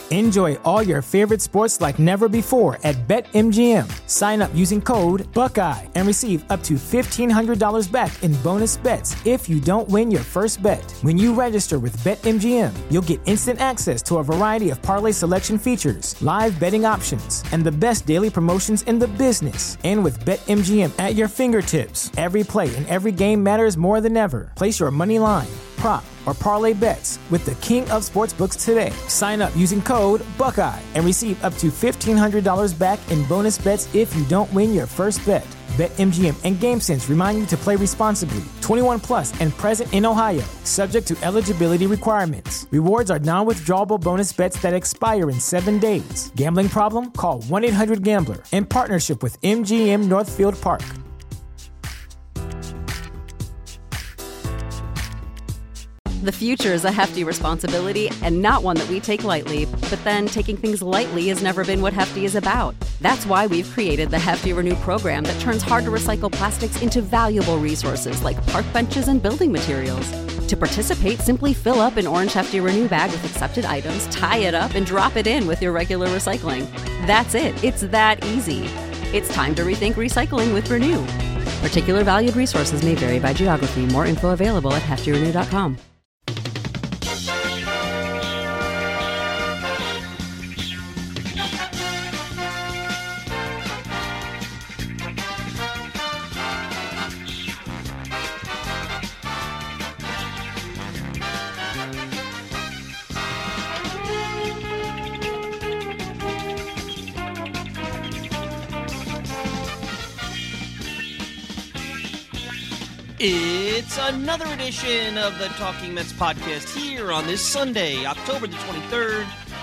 Enjoy all your favorite sports like never before at BetMGM. Sign up using code Buckeye and receive up to $1,500 back in bonus bets if you don't win your first bet. When you register with BetMGM, you'll get instant access to a variety of parlay selection features, live betting options, and the best daily promotions in the business. And with BetMGM at your fingertips, every play and every game matters more than ever. Place your money line, prop, or parlay bets with the king of sportsbooks today. Sign up using code Buckeye and receive up to $1,500 back in bonus bets if you don't win your first bet. BetMGM and GameSense remind you to play responsibly. 21 plus and present in Ohio, subject to eligibility requirements. Rewards are non-withdrawable bonus bets that expire in 7 days. Gambling problem? Call 1-800-GAMBLER. In partnership with MGM Northfield Park. The future is a hefty responsibility and not one that we take lightly. But then taking things lightly has never been what Hefty is about. That's why we've created the Hefty Renew program that turns hard-to-recycle plastics into valuable resources like park benches and building materials. To participate, simply fill up an orange Hefty Renew bag with accepted items, tie it up, and drop it in with your regular recycling. That's it. It's that easy. It's time to rethink recycling with Renew. Particular valued resources may vary by geography. More info available at heftyrenew.com. It's another edition of the Talking Mets podcast here on this Sunday, October the 23rd,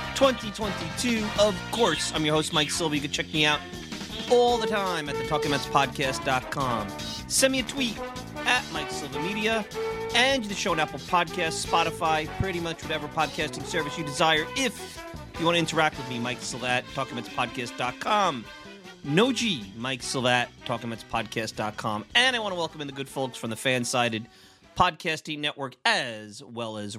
2022. Of course, I'm your host, Mike Silva. You can check me out all the time at thetalkingmetspodcast.com. Send me a tweet at Mike Silva Media and the show on Apple Podcasts, Spotify, pretty much whatever podcasting service you desire. If you want to interact with me, Mike Silva at talkingmetspodcast.com. No G, Mike Silva at talkingmetspodcast.com. And I want to welcome in the good folks from the Fan-Sided Podcasting Network as well as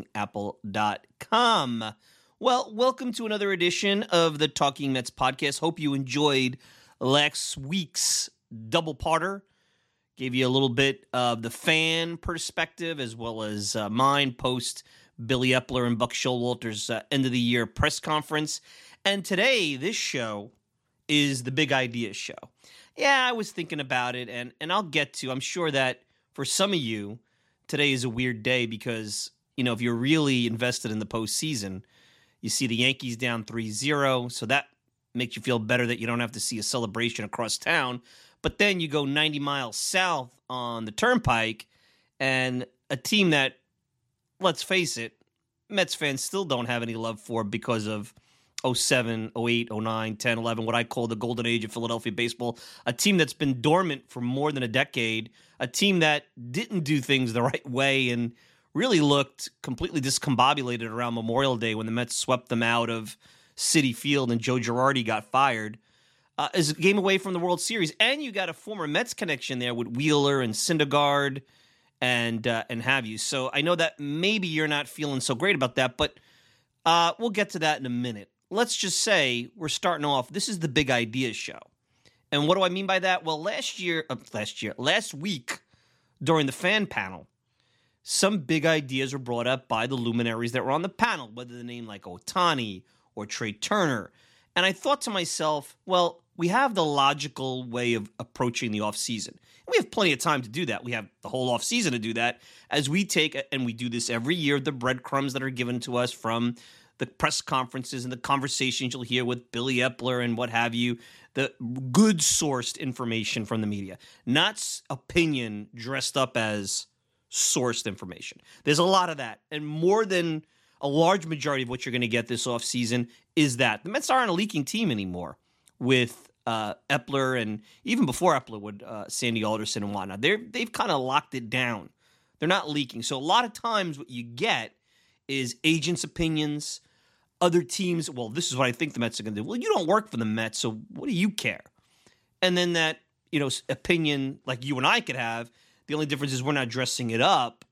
risingapple.com. Well, welcome to another edition of the Talking Mets podcast. Hope you enjoyed last week's double-parter. Gave you a little bit of the fan perspective as well as mine post Billy Epler and Buck Showalter's end-of-the-year press conference. And today, this show is the Big Idea Show. Yeah, I was thinking about it, and I'll get to. I'm sure that for some of you, today is a weird day because, you know, if you're really invested in the postseason, you see the Yankees down 3-0, so that makes you feel better that you don't have to see a celebration across town. But then you go 90 miles south on the Turnpike, and a team that, let's face it, Mets fans still don't have any love for because of 07, 08, 09, 10, 11, what I call the golden age of Philadelphia baseball, a team that's been dormant for more than a decade, a team that didn't do things the right way and really looked completely discombobulated around Memorial Day when the Mets swept them out of Citi Field and Joe Girardi got fired, is a game away from the World Series. And you got a former Mets connection there with Wheeler and Syndergaard and have you. So I know that maybe you're not feeling so great about that, but we'll get to that in a minute. Let's just say we're starting off. This is the Big Idea Show. And what do I mean by that? Well, last week during the fan panel, some big ideas were brought up by the luminaries that were on the panel, whether the name like Ohtani or Trey Turner. And I thought to myself, well, we have the logical way of approaching the offseason. We have plenty of time to do that. We have the whole offseason to do that as we take, and we do this every year, the breadcrumbs that are given to us from the press conferences and the conversations you'll hear with Billy Epler and what have you, the good sourced information from the media, not opinion dressed up as sourced information. There's a lot of that, and more than a large majority of what you're going to get this offseason is that. The Mets aren't a leaking team anymore with Epler, and even before Epler with Sandy Alderson and whatnot. They've kind of locked it down. They're not leaking. So a lot of times what you get is agents' opinions, other teams, well, this is what I think the Mets are going to do. Well, you don't work for the Mets, so what do you care? And then that, opinion like you and I could have, the only difference is we're not dressing it up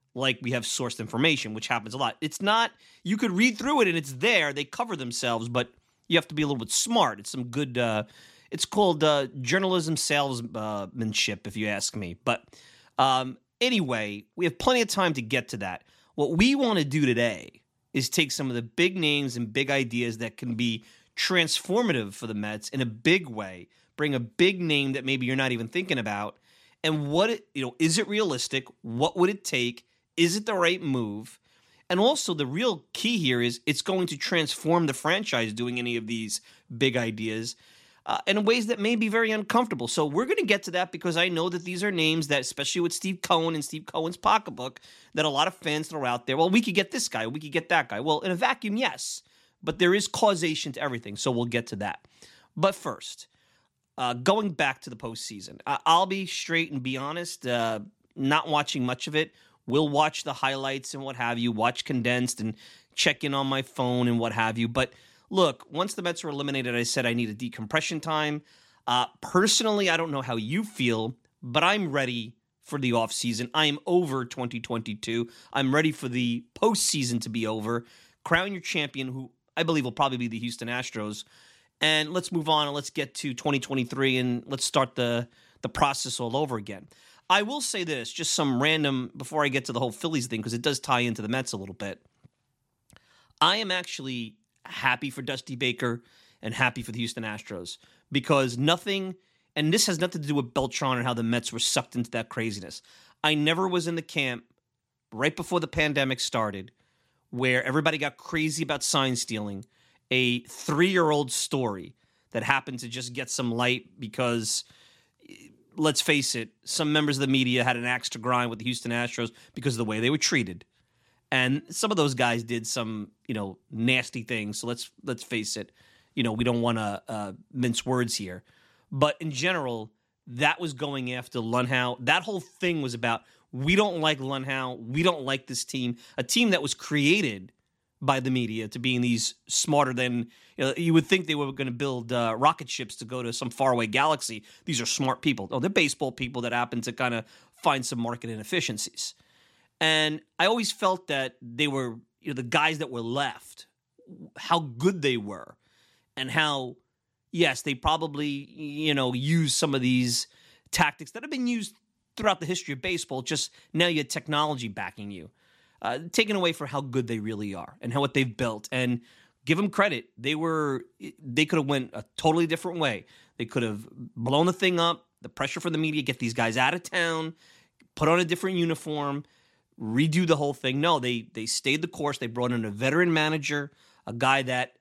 like we have sourced information, which happens a lot. It's not, you could read through it and it's there. They cover themselves, but you have to be a little bit smart. It's some good, it's called journalism salesmanship, if you ask me. But anyway, we have plenty of time to get to that. What we want to do today is take some of the big names and big ideas that can be transformative for the Mets in a big way, bring a big name that maybe you're not even thinking about, and is it realistic? What would it take? Is it the right move? And also the real key here is it's going to transform the franchise doing any of these big ideas in ways that may be very uncomfortable. So we're going to get to that because I know that these are names that, especially with Steve Cohen and Steve Cohen's pocketbook, that a lot of fans throw out there. Well, we could get this guy. We could get that guy. Well, in a vacuum, yes. But there is causation to everything. So we'll get to that. But first, going back to the postseason, I'll be straight and be honest, not watching much of it. We'll watch the highlights and what have you, watch condensed and check in on my phone and what have you. But look, once the Mets were eliminated, I said I need a decompression time. Personally, I don't know how you feel, but I'm ready for the offseason. I am over 2022. I'm ready for the postseason to be over. Crown your champion, who I believe will probably be the Houston Astros. And let's move on and let's get to 2023 and let's start the process all over again. I will say this, just some random, before I get to the whole Phillies thing, because it does tie into the Mets a little bit. I am actually happy for Dusty Baker and happy for the Houston Astros because nothing, and this has nothing to do with Beltran and how the Mets were sucked into that craziness. I never was in the camp right before the pandemic started where everybody got crazy about sign stealing, a 3-year-old story that happened to just get some light because, let's face it, some members of the media had an axe to grind with the Houston Astros because of the way they were treated. And some of those guys did some, nasty things. So let's face it, we don't want to mince words here. But in general, that was going after Luhnow. That whole thing was about, we don't like Luhnow. We don't like this team. A team that was created by the media to being these smarter than, you would think they were going to build rocket ships to go to some faraway galaxy. These are smart people. Oh, they're baseball people that happen to kind of find some market inefficiencies. And I always felt that they were, the guys that were left, how good they were and how, yes, they probably, use some of these tactics that have been used throughout the history of baseball. Just now you had technology backing you. Taken away for how good they really are and what they've built. And give them credit. They could have went a totally different way. They could have blown the thing up, the pressure from the media, get these guys out of town, put on a different uniform, redo the whole thing. No, they stayed the course. They brought in a veteran manager, a guy that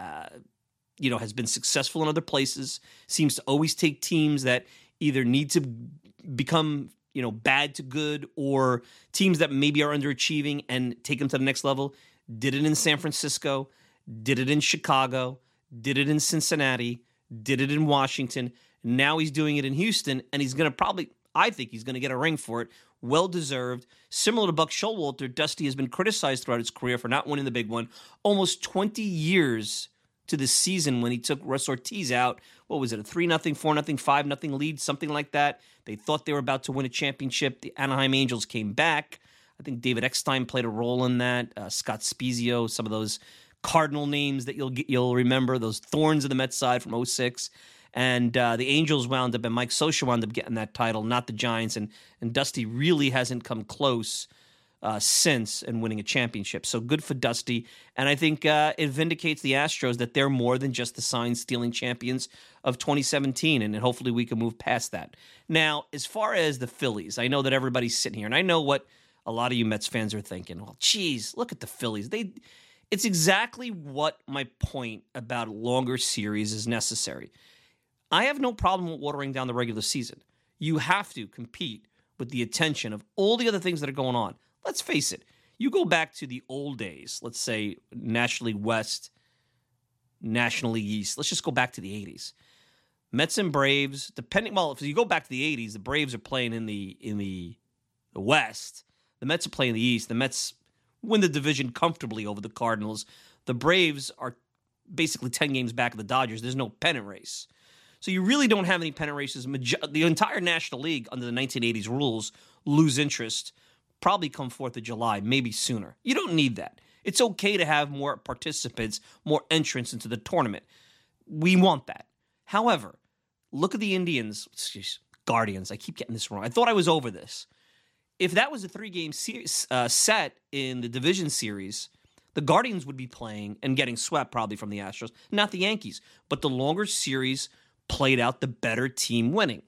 has been successful in other places, seems to always take teams that either need to become bad to good or teams that maybe are underachieving and take them to the next level. Did it in San Francisco, did it in Chicago, did it in Cincinnati, did it in Washington. Now he's doing it in Houston, and he's going to I think he's going to get a ring for it. Well-deserved. Similar to Buck Showalter, Dusty has been criticized throughout his career for not winning the big one. Almost 20 years to the season when he took Russ Ortiz out. What was it, a 3-0, 4-0, 5-0 lead, something like that? They thought they were about to win a championship. The Anaheim Angels came back. I think David Eckstein played a role in that. Scott Spezio, some of those Cardinal names that you'll remember, those thorns of the Mets side from 2006. And the Angels wound up, and Mike Scioscia wound up getting that title, not the Giants. And Dusty really hasn't come close since and winning a championship. So good for Dusty. And I think it vindicates the Astros that they're more than just the sign-stealing champions of 2017, and hopefully we can move past that. Now, as far as the Phillies, I know that everybody's sitting here, and I know what a lot of you Mets fans are thinking. Well, geez, look at the Phillies. It's exactly what my point about longer series is necessary. I have no problem with watering down the regular season. You have to compete with the attention of all the other things that are going on. Let's face it. You go back to the old days, let's say National League West, National League East. Let's just go back to the 80s. Mets and Braves, if you go back to the 80s, the Braves are playing in the West. The Mets are playing the East. The Mets win the division comfortably over the Cardinals. The Braves are basically 10 games back of the Dodgers. There's no pennant race. So you really don't have any pennant races. The entire National League under the 1980s rules lose interest probably come 4th of July, maybe sooner. You don't need that. It's okay to have more participants, more entrants into the tournament. We want that. However, look at the Guardians. I keep getting this wrong. I thought I was over this. If that was a 3-game set in the division series, the Guardians would be playing and getting swept probably from the Astros, not the Yankees. But the longer series played out, the better team winning.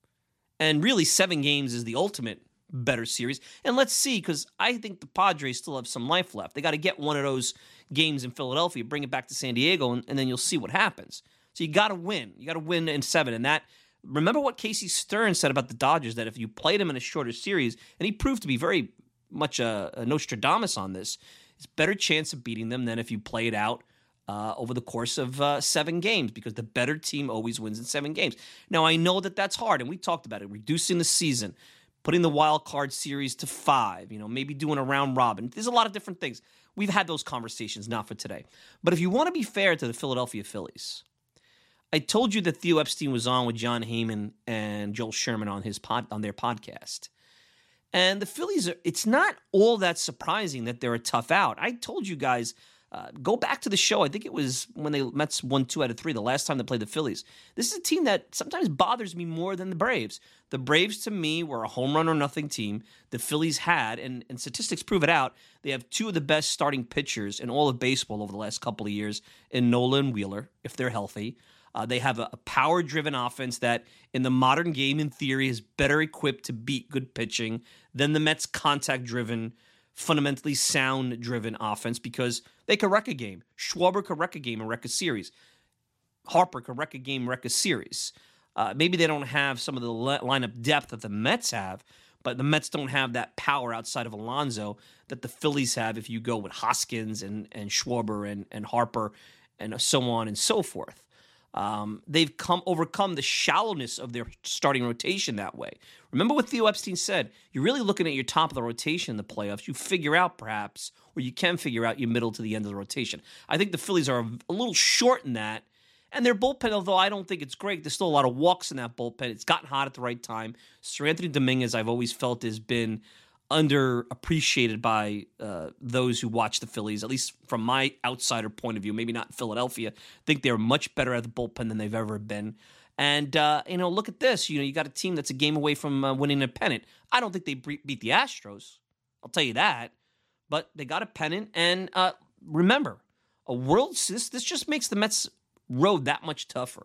And really, 7 games is the ultimate better series. And let's see, because I think the Padres still have some life left. They got to get one of those games in Philadelphia, bring it back to San Diego, and then you'll see what happens. So you got to win. You got to win in 7. And that, remember what Casey Stern said about the Dodgers, that if you played him in a shorter series, and he proved to be very much a Nostradamus on this, it's a better chance of beating them than if you play it out over the course of 7 games, because the better team always wins in 7 games. Now, I know that that's hard, and we talked about it, reducing the season, putting the wild card series to 5, maybe doing a round robin. There's a lot of different things. We've had those conversations, not for today. But if you want to be fair to the Philadelphia Phillies, I told you that Theo Epstein was on with John Heyman and Joel Sherman on their podcast. And the Phillies, it's not all that surprising that they're a tough out. I told you guys, go back to the show. I think it was when the Mets won 2 out of 3, the last time they played the Phillies. This is a team that sometimes bothers me more than the Braves. The Braves, to me, were a home run or nothing team. The Phillies had, and statistics prove it out, they have 2 of the best starting pitchers in all of baseball over the last couple of years in Nola and Wheeler, if they're healthy. They have a power-driven offense that, in the modern game, in theory, is better equipped to beat good pitching than the Mets' contact-driven, fundamentally sound-driven offense, because they could wreck a game. Schwarber could wreck a game and wreck a series. Harper could wreck a game, wreck a series. Maybe they don't have some of the lineup depth that the Mets have, but the Mets don't have that power outside of Alonso that the Phillies have if you go with Hoskins and Schwarber and Harper and so on and so forth. They've overcome the shallowness of their starting rotation that way. Remember what Theo Epstein said. You're really looking at your top of the rotation in the playoffs. You figure out perhaps, or you can figure out your middle to the end of the rotation. I think the Phillies are a little short in that. And their bullpen, although I don't think it's great, there's still a lot of walks in that bullpen. It's gotten hot at the right time. Sir Anthony Dominguez, I've always felt, has been underappreciated by those who watch the Phillies, at least from my outsider point of view, maybe not in Philadelphia. I think they're much better at the bullpen than they've ever been. And, look at this. You got a team that's a game away from winning a pennant. I don't think they beat the Astros. I'll tell you that. But they got a pennant. And remember, this just makes the Mets' road that much tougher.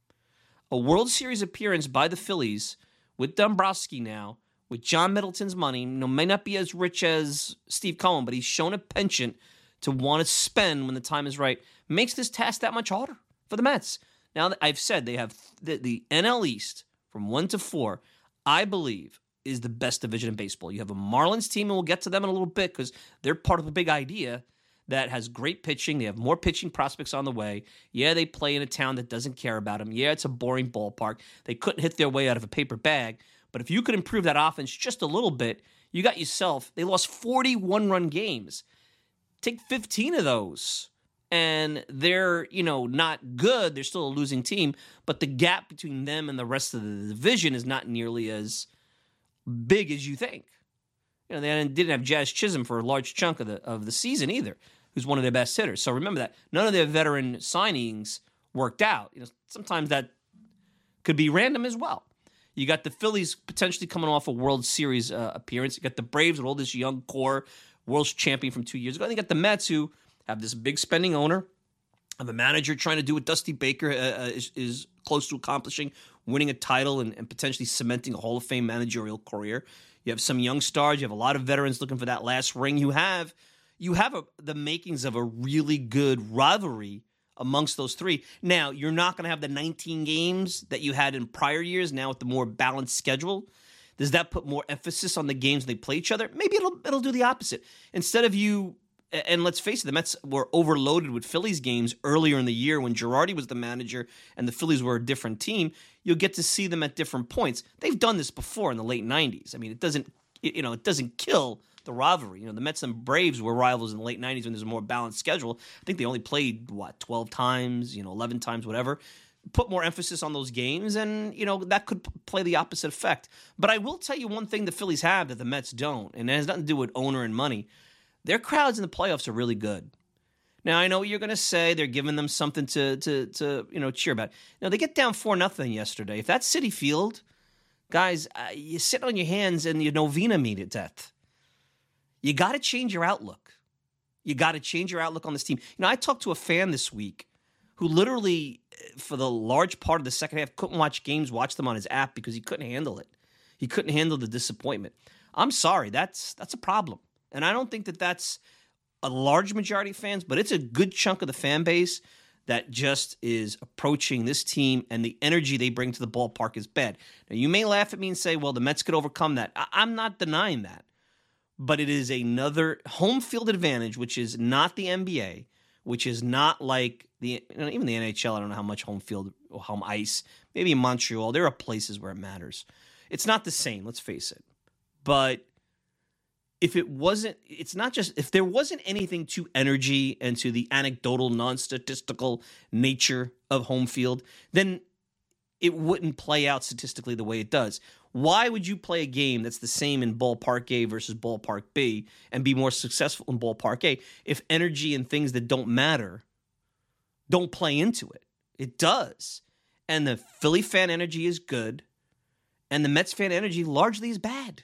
A World Series appearance by the Phillies with Dombrowski now, with John Middleton's money, may not be as rich as Steve Cohen, but he's shown a penchant to want to spend when the time is right, makes this task that much harder for the Mets. Now, I've said they have the NL East from 1 to 4, I believe, is the best division in baseball. You have a Marlins team, and we'll get to them in a little bit because they're part of a big idea that has great pitching. They have more pitching prospects on the way. Yeah, they play in a town that doesn't care about them. Yeah, it's a boring ballpark. They couldn't hit their way out of a paper bag. But if you could improve that offense just a little bit, you got yourself, they lost 41-run games. Take 15 of those, and they're, not good. They're still a losing team, but the gap between them and the rest of the division is not nearly as big as you think. They didn't have Jazz Chisholm for a large chunk of the season either, who's one of their best hitters. So remember that. None of their veteran signings worked out. Sometimes that could be random as well. You got the Phillies potentially coming off a World Series appearance. You got the Braves with all this young core, world champion from 2 years ago. And you got the Mets, who have this big spending owner, have a manager trying to do what Dusty Baker is close to accomplishing, winning a title and potentially cementing a Hall of Fame managerial career. You have some young stars. You have a lot of veterans looking for that last ring. You have the makings of a really good rivalry amongst those three. Now, you're not going to have the 19 games that you had in prior years now with the more balanced schedule. Does that put more emphasis on the games they play each other? Maybe it'll do the opposite. Instead of and let's face it, the Mets were overloaded with Phillies games earlier in the year when Girardi was the manager and the Phillies were a different team. You'll get to see them at different points. They've done this before in the late 90s. I mean, it doesn't kill the rivalry. The Mets and Braves were rivals in the late 90s when there's a more balanced schedule. I think they only played, 12 times, 11 times, whatever. put more emphasis on those games, and, that could play the opposite effect. But I will tell you one thing the Phillies have that the Mets don't, and it has nothing to do with owner and money. Their crowds in the playoffs are really good. Now, I know what you're going to say. They're giving them something to cheer about. They get down 4-0 yesterday. If that's Citi Field, guys, you sit on your hands and you novena me to death. You got to change your outlook. You got to change your outlook on this team. I talked to a fan this week who literally, for the large part of the second half, couldn't watch them on his app because he couldn't handle it. He couldn't handle the disappointment. I'm sorry, that's a problem. And I don't think that that's a large majority of fans, but it's a good chunk of the fan base that just is approaching this team, and the energy they bring to the ballpark is bad. Now, you may laugh at me and say, well, the Mets could overcome that. I'm not denying that. But it is another home field advantage, which is not the NBA, which is not like even the NHL. I don't know how much home field or home ice. Maybe in Montreal, there are places where it matters. It's not the same, let's face it. But if there wasn't anything to energy and to the anecdotal, non-statistical nature of home field, then it wouldn't play out statistically the way it does. Why would you play a game that's the same in ballpark A versus ballpark B and be more successful in ballpark A if energy and things that don't matter don't play into it? It does. And the Philly fan energy is good, and the Mets fan energy largely is bad.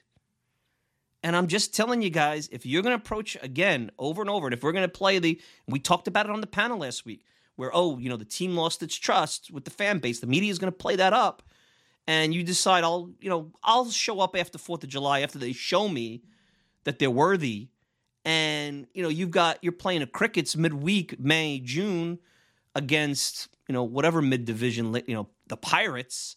And I'm just telling you guys, if you're going to approach, again, over and over, and if we're going to play we talked about it on the panel last week, where, the team lost its trust with the fan base, the media is going to play that up, and you decide, I'll show up after 4th of July after they show me that they're worthy, and, you're playing a Crickets midweek, May, June, against, whatever mid-division, the Pirates.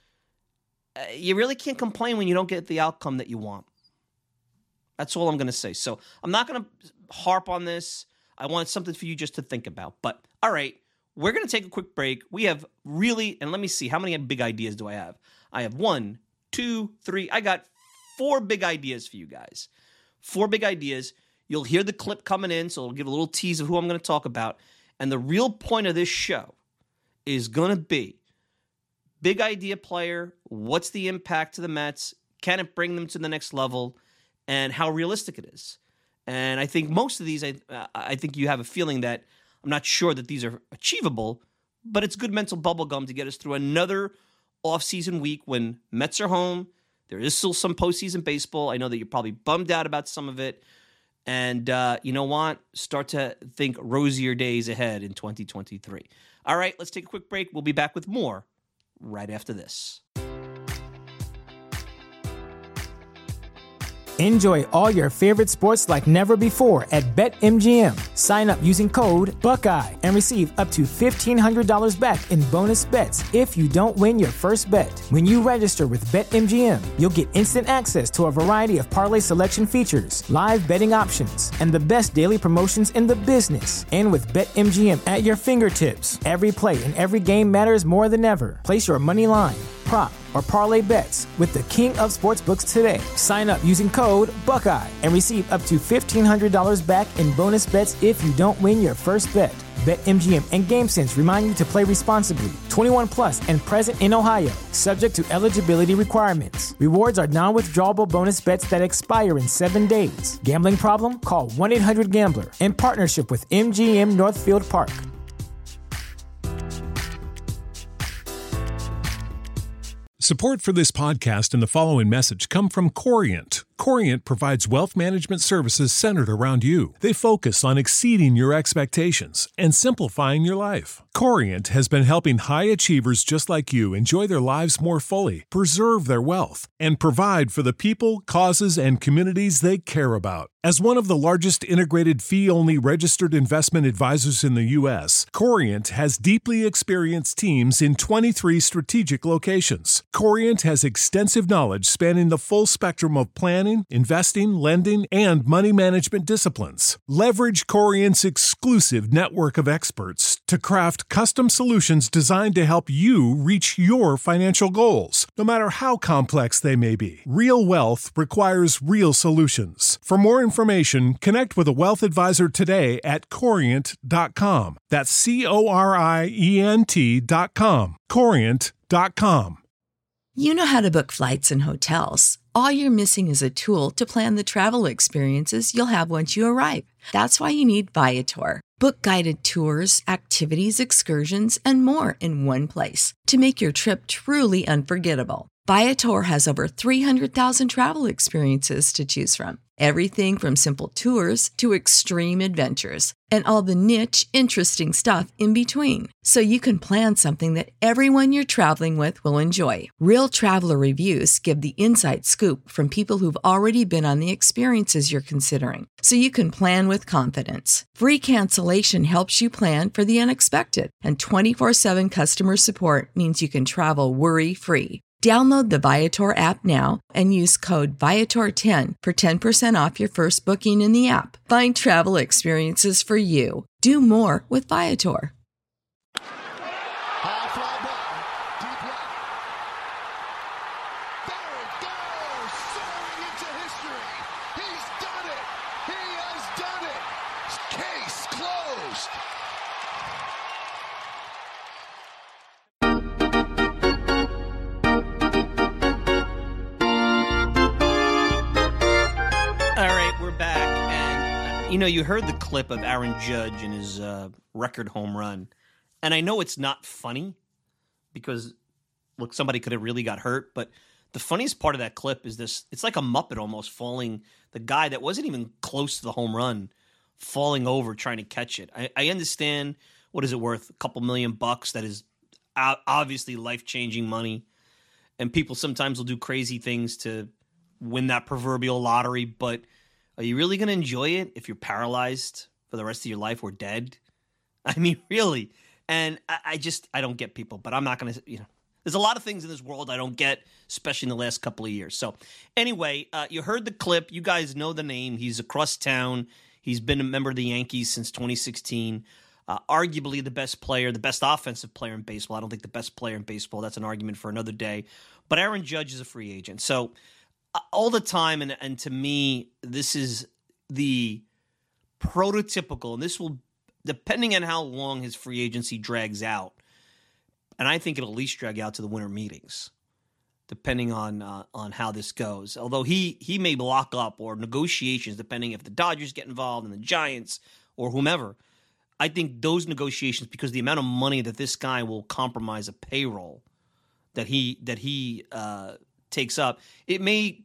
You really can't complain when you don't get the outcome that you want. That's all I'm going to say. So I'm not going to harp on this. I want something for you just to think about. But, all right, we're going to take a quick break. We have and let me see, how many big ideas do I have? I have 1, 2, 3. I got 4 big ideas for you guys. 4 big ideas. You'll hear the clip coming in, so it'll give a little tease of who I'm going to talk about. And the real point of this show is going to be big idea player, what's the impact to the Mets, can it bring them to the next level, and how realistic it is. And I think most of these, I think you have a feeling that I'm not sure that these are achievable, but it's good mental bubblegum to get us through another offseason week when Mets are home. There is still some postseason baseball. I know that you're probably bummed out about some of it. And you know what? Start to think rosier days ahead in 2023. All right, let's take a quick break. We'll be back with more right after this. Enjoy all your favorite sports like never before at BetMGM. Sign up using code Buckeye and receive up to $1,500 back in bonus bets if you don't win your first bet. When you register with BetMGM, you'll get instant access to a variety of parlay selection features, live betting options, and the best daily promotions in the business. And with BetMGM at your fingertips, every play and every game matters more than ever. Place your money line, prop, or parlay bets with the king of sportsbooks today. Sign up using code Buckeye and receive up to $1,500 back in bonus bets if you don't win your first bet. BetMGM and GameSense remind you to play responsibly. 21 plus and present in Ohio, subject to eligibility requirements. Rewards are non-withdrawable bonus bets that expire in 7 days. Gambling problem? Call 1-800-GAMBLER. In partnership with MGM Northfield Park. Support for this podcast and the following message come from Corient. Corient provides wealth management services centered around you. They focus on exceeding your expectations and simplifying your life. Corient has been helping high achievers just like you enjoy their lives more fully, preserve their wealth, and provide for the people, causes, and communities they care about. As one of the largest integrated fee-only registered investment advisors in the U.S., Corient has deeply experienced teams in 23 strategic locations. Corient has extensive knowledge spanning the full spectrum of plan planning, investing, lending, and money management disciplines. Leverage Corient's exclusive network of experts to craft custom solutions designed to help you reach your financial goals, no matter how complex they may be. Real wealth requires real solutions. For more information, connect with a wealth advisor today at Corient.com. That's Corient.com. Corient.com. You know how to book flights and hotels. All you're missing is a tool to plan the travel experiences you'll have once you arrive. That's why you need Viator. Book guided tours, activities, excursions, and more in one place to make your trip truly unforgettable. Viator has over 300,000 travel experiences to choose from. Everything from simple tours to extreme adventures and all the niche, interesting stuff in between. So you can plan something that everyone you're traveling with will enjoy. Real traveler reviews give the inside scoop from people who've already been on the experiences you're considering. So you can plan with confidence. Free cancellation helps you plan for the unexpected. And 24/7 customer support means you can travel worry-free. Download the Viator app now and use code Viator10 for 10% off your first booking in the app. Find travel experiences for you. Do more with Viator. High fly ball, deep left. There it goes, soaring into history. He's done it. He has done it. Case closed. You know, you heard the clip of Aaron Judge in his record home run, and I know it's not funny because, look, somebody could have really got hurt, but the funniest part of that clip is this. It's like a Muppet almost falling, the guy that wasn't even close to the home run, falling over trying to catch it. I understand, what is it worth, a couple $1,000,000? That is obviously life-changing money, and people sometimes will do crazy things to win that proverbial lottery, but are you really going to enjoy it if you're paralyzed for the rest of your life or dead? I mean, really. And I don't get people, but I'm not going to, there's a lot of things in this world I don't get, especially in the last couple of years. So anyway, you heard the clip. You guys know the name. He's across town. He's been a member of the Yankees since 2016. Arguably the best player, the best offensive player in baseball. I don't think the best player in baseball. That's an argument for another day. But Aaron Judge is a free agent. So all the time, and to me, this is the prototypical, and this will, depending on how long his free agency drags out, and I think it'll at least drag out to the winter meetings, depending on how this goes. Although he may lock up, or negotiations, depending if the Dodgers get involved and the Giants or whomever. I think those negotiations, because the amount of money that this guy will compromise a payroll that he takes up, it may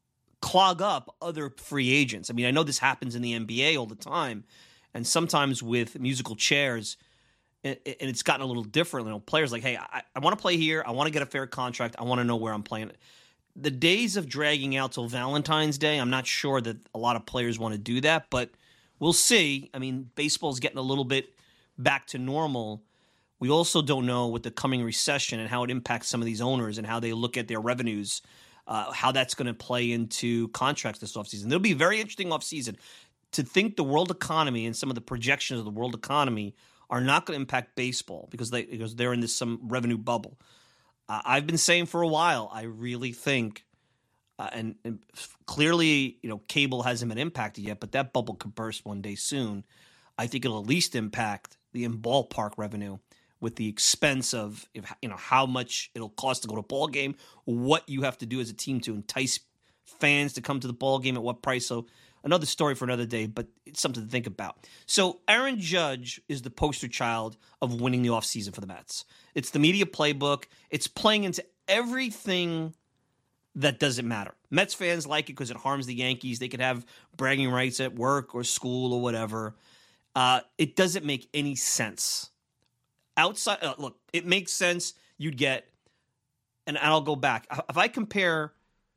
clog up other free agents. I mean, I know this happens in the NBA all the time, and sometimes with musical chairs, and it's gotten a little different. Players like, hey, I want to play here. I want to get a fair contract. I want to know where I'm playing. The days of dragging out till Valentine's Day, I'm not sure that a lot of players want to do that, but we'll see. I mean, baseball's getting a little bit back to normal. We also don't know with the coming recession and how it impacts some of these owners and how they look at their revenues, how that's going to play into contracts this offseason. It'll be a very interesting offseason. To think the world economy and some of the projections of the world economy are not going to impact baseball because they're in this some revenue bubble. I've been saying for a while, I really think, and clearly, cable hasn't been impacted yet, but that bubble could burst one day soon. I think it'll at least impact the in-ballpark revenue with the expense of how much it'll cost to go to a ball game, what you have to do as a team to entice fans to come to the ball game, at what price. So another story for another day, but it's something to think about. So Aaron Judge is the poster child of winning the offseason for the Mets. It's the media playbook. It's playing into everything that doesn't matter. Mets fans like it because it harms the Yankees. They could have bragging rights at work or school or whatever. It doesn't make any sense. Outside, look, it makes sense. You'd get, and I'll go back. If I compare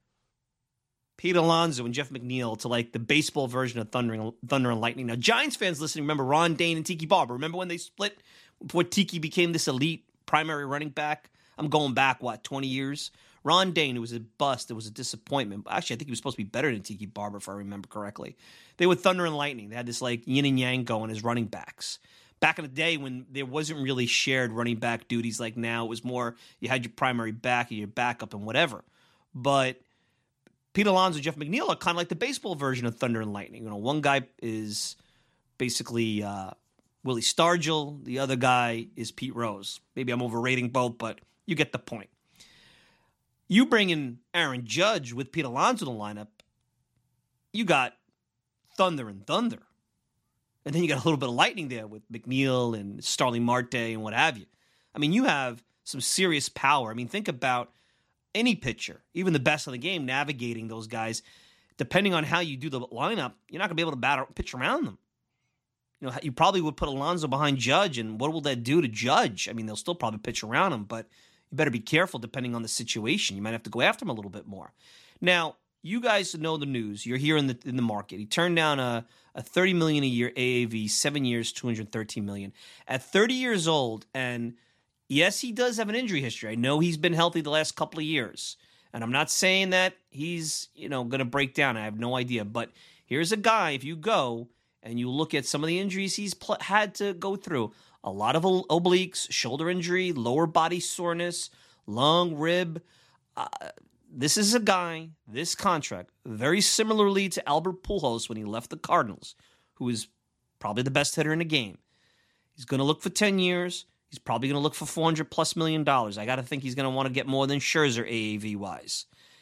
Pete Alonso and Jeff McNeil to like the baseball version of Thunder and Lightning. Now, Giants fans listening, remember Ron Dane and Tiki Barber. Remember when they split before Tiki became this elite primary running back? I'm going back, 20 years? Ron Dane, who was a bust, it was a disappointment. Actually, I think he was supposed to be better than Tiki Barber, if I remember correctly. They were thunder and lightning. They had this like yin and yang going as running backs. Back in the day when there wasn't really shared running back duties like now, it was more you had your primary back and your backup and whatever. But Pete Alonso, Jeff McNeil are kind of like the baseball version of thunder and lightning. You know, one guy is basically Willie Stargell. The other guy is Pete Rose. Maybe I'm overrating both, but you get the point. You bring in Aaron Judge with Pete Alonso in the lineup, you got thunder and thunder. And then you got a little bit of lightning there with McNeil and Starling Marte and what have you. I mean, you have some serious power. I mean, think about any pitcher, even the best of the game, navigating those guys. Depending on how you do the lineup, you're not going to be able to pitch around them. You know, you probably would put Alonso behind Judge, and what will that do to Judge? I mean, they'll still probably pitch around him, but you better be careful depending on the situation. You might have to go after him a little bit more. Now, you guys know the news. You're here in the market. He turned down a $30 million a year AAV, 7 years, $213 million. At 30 years old, and yes, he does have an injury history. I know he's been healthy the last couple of years, and I'm not saying that he's going to break down. I have no idea, but here's a guy. If you go and you look at some of the injuries he's had to go through, a lot of obliques, shoulder injury, lower body soreness, lung, rib. This is a guy, this contract, very similarly to Albert Pujols when he left the Cardinals, who is probably the best hitter in the game. He's going to look for 10 years. He's probably going to look for $400+ million. I got to think he's going to want to get more than Scherzer AAV-wise.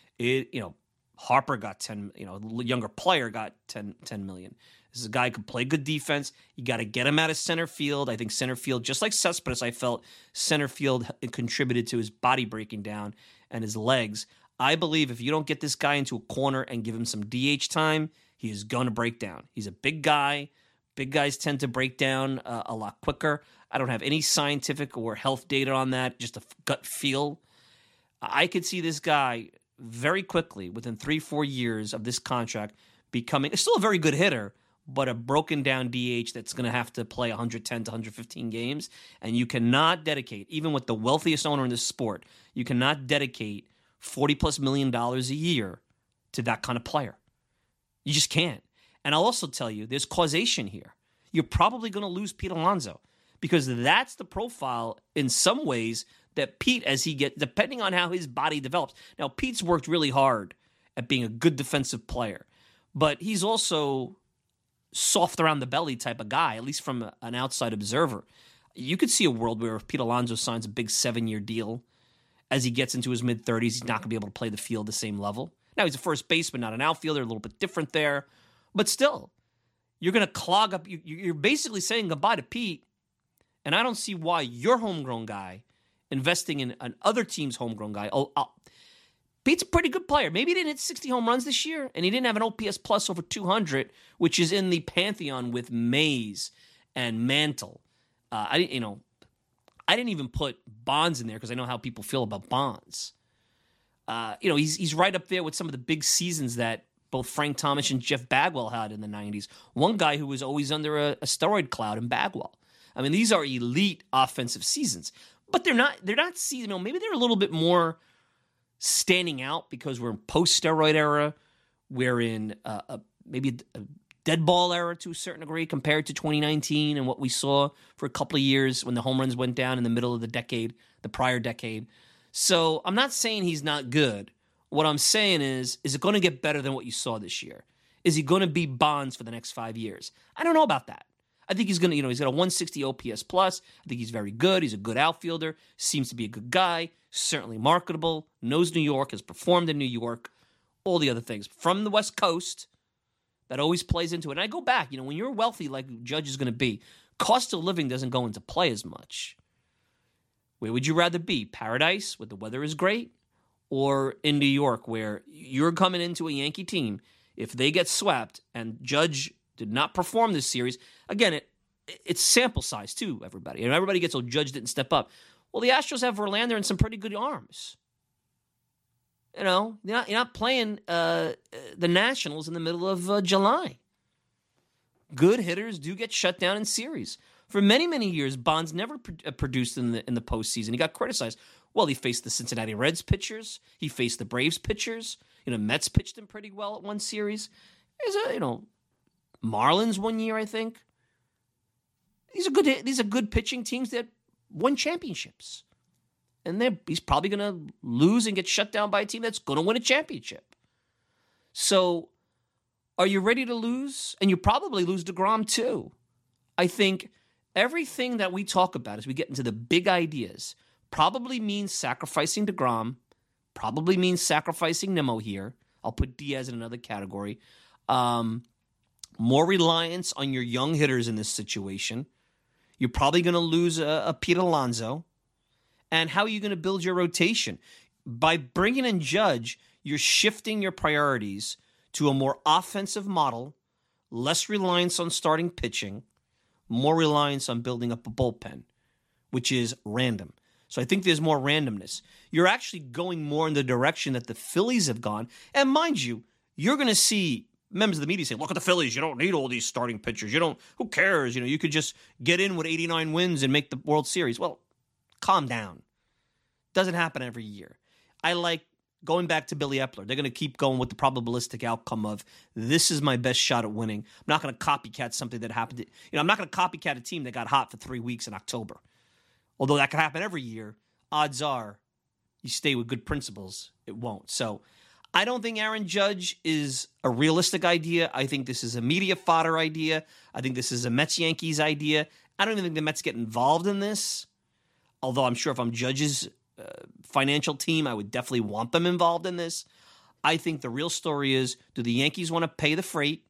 Harper got 10, the younger player got 10 million. This is a guy who can play good defense. You got to get him out of center field. I think center field, just like Cespedes, I felt center field contributed to his body breaking down and his legs. I believe if you don't get this guy into a corner and give him some DH time, he is going to break down. He's a big guy. Big guys tend to break down a lot quicker. I don't have any scientific or health data on that, just a gut feel. I could see this guy very quickly, within 3-4 years of this contract, becoming still a very good hitter, but a broken down DH that's going to have to play 110 to 115 games. And you cannot dedicate, even with the wealthiest owner in this sport, you cannot dedicate $40+ million a year to that kind of player. You just can't. And I'll also tell you, there's causation here. You're probably going to lose Pete Alonso because that's the profile in some ways that Pete, as he gets, depending on how his body develops. Now, Pete's worked really hard at being a good defensive player, but he's also soft around the belly type of guy, at least from an outside observer. You could see a world where if Pete Alonso signs a big 7-year deal, as he gets into his mid-30s, he's not going to be able to play the field the same level. Now, he's a first baseman, not an outfielder, a little bit different there. But still, you're going to clog up. You're basically saying goodbye to Pete, and I don't see why your homegrown guy investing in an other team's homegrown guy. Pete's a pretty good player. Maybe he didn't hit 60 home runs this year, and he didn't have an OPS plus over 200, which is in the pantheon with Mays and Mantle. I didn't even put Bonds in there because I know how people feel about Bonds. He's right up there with some of the big seasons that both Frank Thomas and Jeff Bagwell had in the 90s. One guy who was always under a steroid cloud in Bagwell. I mean, these are elite offensive seasons, but they're not seasonal. Maybe they're a little bit more standing out because we're in post-steroid era. We're in maybe a dead ball era to a certain degree compared to 2019 and what we saw for a couple of years when the home runs went down in the middle of the prior decade. So I'm not saying he's not good. What I'm saying is it going to get better than what you saw this year? Is he going to be Bonds for the next 5 years? I don't know about that. I think he's going to, he's got a 160 OPS plus. I think he's very good. He's a good outfielder. Seems to be a good guy. Certainly marketable. Knows New York. Has performed in New York. All the other things. From the West Coast, that always plays into it. And I go back, when you're wealthy like Judge is going to be, cost of living doesn't go into play as much. Where would you rather be? Paradise, where the weather is great? Or in New York, where you're coming into a Yankee team, if they get swept and Judge did not perform this series, again, it's sample size too, everybody. And everybody gets, Judge didn't step up. Well, the Astros have Verlander and some pretty good arms. You're not playing the Nationals in the middle of July. good hitters do get shut down in series. For many, many years, Bonds never produced in the postseason. He got criticized. Well, he faced the Cincinnati Reds pitchers. He faced the Braves pitchers. Mets pitched him pretty well at one series. Marlins one year, I think. These are good pitching teams that won championships. And he's probably going to lose and get shut down by a team that's going to win a championship. So, are you ready to lose? And you probably lose DeGrom too. I think everything that we talk about as we get into the big ideas probably means sacrificing DeGrom, probably means sacrificing Nimmo here. I'll put Diaz in another category. More reliance on your young hitters in this situation. You're probably going to lose a Pete Alonso. And how are you going to build your rotation? By bringing in Judge, you're shifting your priorities to a more offensive model, less reliance on starting pitching, more reliance on building up a bullpen, which is random. So I think there's more randomness. You're actually going more in the direction that the Phillies have gone. And mind you, you're going to see members of the media say, look at the Phillies. You don't need all these starting pitchers. Who cares? You could just get in with 89 wins and make the World Series. Well, calm down. Doesn't happen every year. I like going back to Billy Epler. They're going to keep going with the probabilistic outcome of this is my best shot at winning. I'm not going to copycat something that happened. I'm not going to copycat a team that got hot for 3 weeks in October. Although that could happen every year, odds are you stay with good principles, it won't. So I don't think Aaron Judge is a realistic idea. I think this is a media fodder idea. I think this is a Mets-Yankees idea. I don't even think the Mets get involved in this. Although I'm sure if I'm Judge's financial team, I would definitely want them involved in this. I think the real story is, do the Yankees want to pay the freight?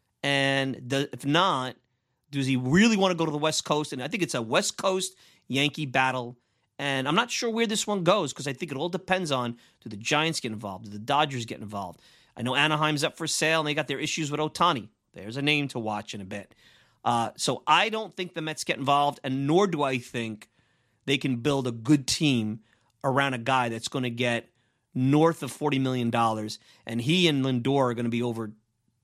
And if not, does he really want to go to the West Coast? And I think it's a West Coast Yankee battle. And I'm not sure where this one goes because I think it all depends on, do the Giants get involved? Do the Dodgers get involved? I know Anaheim's up for sale and they got their issues with Ohtani. There's a name to watch in a bit. So I don't think the Mets get involved, and nor do I think they can build a good team around a guy that's going to get north of $40 million, and he and Lindor are going to be over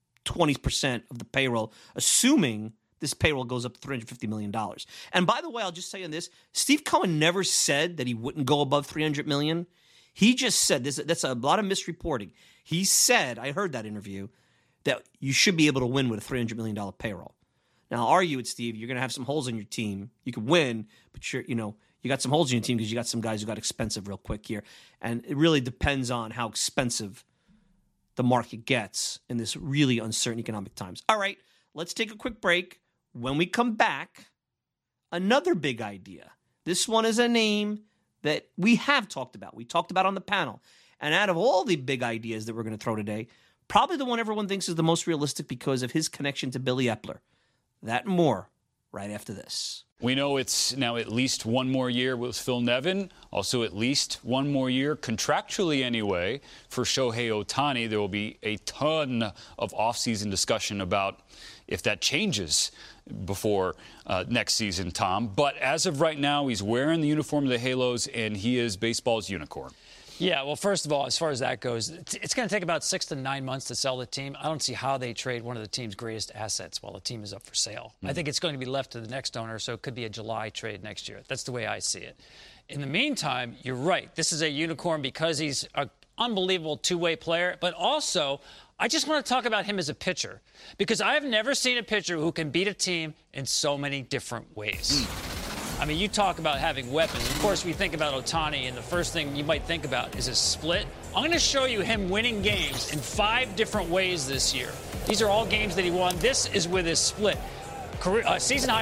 20% of the payroll, assuming this payroll goes up to $350 million. And by the way, I'll just say on this, Steve Cohen never said that he wouldn't go above $300 million. He just said, that's a lot of misreporting. He said, I heard that interview, that you should be able to win with a $300 million payroll. Now, I'll argue with Steve, you're going to have some holes in your team. You could win, but you got some holes in your team because you got some guys who got expensive real quick here. And it really depends on how expensive the market gets in this really uncertain economic times. All right, let's take a quick break. When we come back, another big idea. This one is a name that we have talked about. We talked about on the panel. And out of all the big ideas that we're going to throw today, probably the one everyone thinks is the most realistic because of his connection to Billy Epler. That and more right after this. We know it's now at least one more year with Phil Nevin, also at least one more year, contractually anyway, for Shohei Ohtani. There will be a ton of offseason discussion about if that changes before next season, Tom. But as of right now, he's wearing the uniform of the Halos, and he is baseball's unicorn. Yeah, well, first of all, as far as that goes, it's going to take about 6 to 9 months to sell the team. I don't see how they trade one of the team's greatest assets while the team is up for sale. I think it's going to be left to the next owner, so it could be a July trade next year. That's the way I see it. In the meantime, you're right. This is a unicorn because he's an unbelievable two-way player, but also I just want to talk about him as a pitcher because I have never seen a pitcher who can beat a team in so many different ways. I mean, you talk about having weapons. Of course, we think about Ohtani, and the first thing you might think about is a split. I'm going to show you him winning games in 5 different ways this year. These are all games that he won. This is with his split. Season-high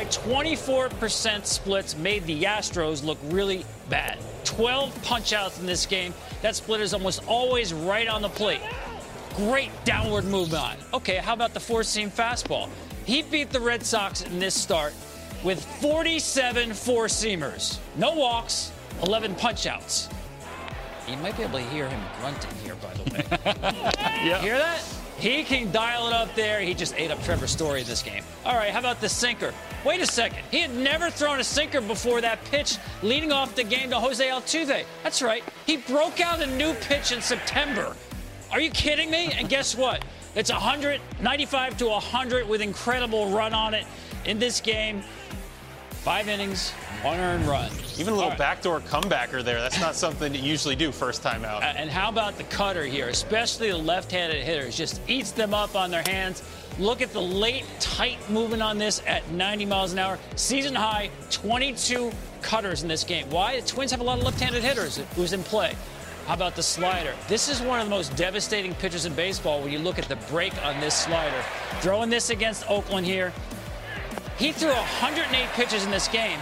24% splits made the Astros look really bad. 12 punch-outs in this game. That split is almost always right on the plate. Great downward movement. Okay, how about the four-seam fastball? He beat the Red Sox in this start with 47 four-seamers. No walks, 11 punch-outs. You might be able to hear him grunting here, by the way. Yeah. Hear that? He can dial it up there. He just ate up Trevor Story this game. All right, how about the sinker? Wait a second. He had never thrown a sinker before that pitch leading off the game to Jose Altuve. That's right. He broke out a new pitch in September. Are you kidding me? And guess what? It's 95 to 100 with incredible run on it in this game. 5 innings, 1 earned run. Even a little backdoor comebacker there. That's not something you usually do first time out. And how about the cutter here, especially the left-handed hitters? Just eats them up on their hands. Look at the late, tight movement on this at 90 miles an hour. Season high, 22 cutters in this game. Why? The Twins have a lot of left-handed hitters who's in play. How about the slider? This is one of the most devastating pitches in baseball when you look at the break on this slider. Throwing this against Oakland here. He threw 108 pitches in this game.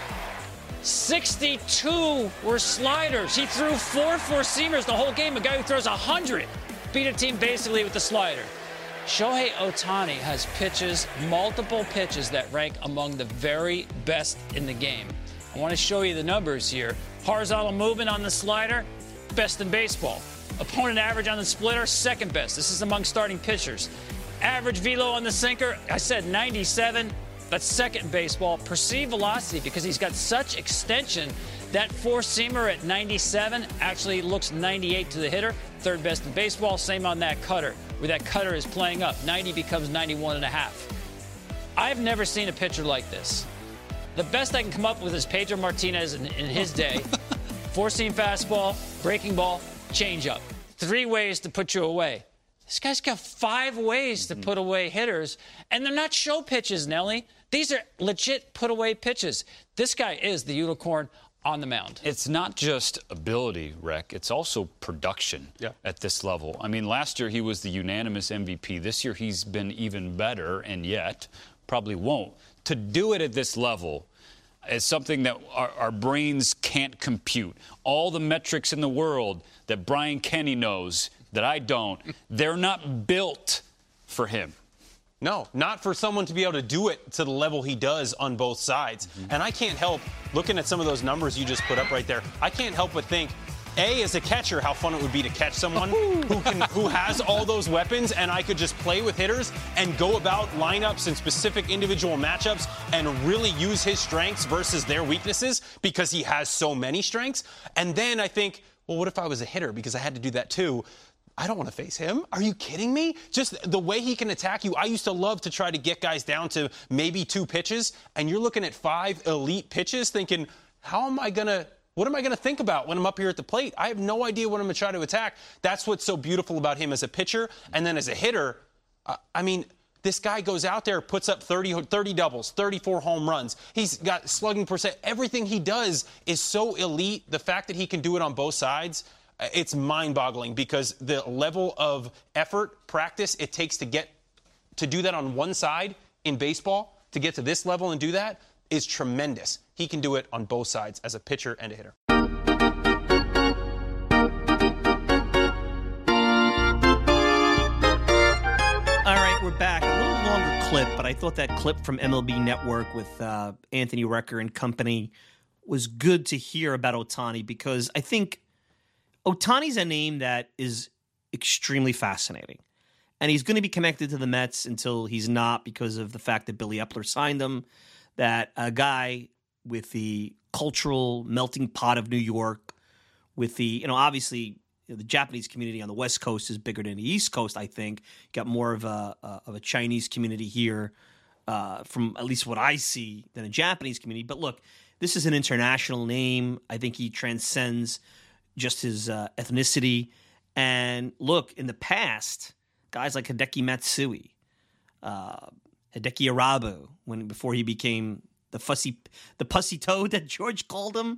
62 were sliders. He threw 4 four-seamers the whole game. A guy who throws 100 beat a team basically with the slider. Shohei Ohtani has pitches, multiple pitches that rank among the very best in the game. I want to show you the numbers here. Horizontal movement on the slider, best in baseball. Opponent average on the splitter, second best. This is among starting pitchers. Average velo on the sinker, I said 97. That's second in baseball. Perceived velocity, because he's got such extension, that four-seamer at 97 actually looks 98 to the hitter. Third best in baseball. Same on that cutter, where that cutter is playing up. 90 becomes 91.5. I've never seen a pitcher like this. The best I can come up with is Pedro Martinez in his day. Four-seam fastball, breaking ball, changeup. 3 ways to put you away. This guy's got 5 ways to put away hitters, and they're not show pitches, Nelly. These are legit put-away pitches. This guy is the unicorn on the mound. It's not just ability, Rec. It's also production at this level. I mean, last year he was the unanimous MVP. This year he's been even better, and yet probably won't. To do it at this level is something that our brains can't compute. All the metrics in the world that Brian Kenny knows that I don't, they're not built for him. No, not for someone to be able to do it to the level he does on both sides. And I can't help, looking at some of those numbers you just put up right there, I can't help but think, A, as a catcher, how fun it would be to catch someone who has all those weapons, and I could just play with hitters and go about lineups and specific individual matchups and really use his strengths versus their weaknesses because he has so many strengths. And then I think, well, what if I was a hitter? Because I had to do that too. I don't want to face him. Are you kidding me? Just the way he can attack you. I used to love to try to get guys down to maybe 2 pitches, and you're looking at 5 elite pitches thinking, what am I going to think about when I'm up here at the plate? I have no idea what I'm going to try to attack. That's what's so beautiful about him as a pitcher. And then as a hitter, I mean, this guy goes out there, puts up 30 doubles, 34 home runs. He's got slugging percent. Everything he does is so elite. The fact that he can do it on both sides, it's mind-boggling because the level of effort, practice it takes to do that on one side in baseball, to get to this level and do that, is tremendous. He can do it on both sides as a pitcher and a hitter. All right, we're back. A little longer clip, but I thought that clip from MLB Network with Anthony Recker and company was good to hear about Ohtani because I think Ohtani's a name that is extremely fascinating. And he's going to be connected to the Mets until he's not because of the fact that Billy Epler signed him, that a guy with the cultural melting pot of New York, with the, obviously the Japanese community on the West Coast is bigger than the East Coast, I think. You got more of a Chinese community here, from at least what I see, than a Japanese community. But look, this is an international name. I think he transcends just his ethnicity. And look, in the past, guys like Hideki Matsui, Hideki Arabu, before he became the pussy toad that George called him,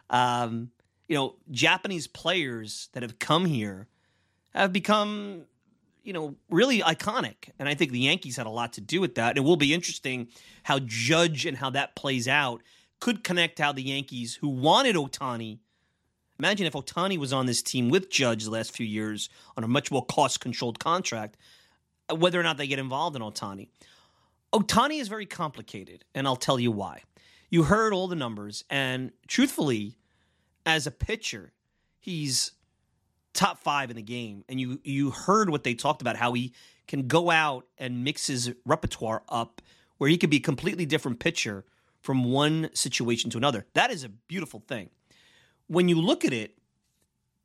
Japanese players that have come here have become, really iconic. And I think the Yankees had a lot to do with that. It will be interesting how Judge and how that plays out could connect how the Yankees, who wanted Ohtani. Imagine if Ohtani was on this team with Judge the last few years on a much more cost-controlled contract, whether or not they get involved in Ohtani. Ohtani is very complicated, and I'll tell you why. You heard all the numbers, and truthfully, as a pitcher, he's top 5 in the game. And you heard what they talked about, how he can go out and mix his repertoire up where he could be a completely different pitcher from one situation to another. That is a beautiful thing. When you look at it,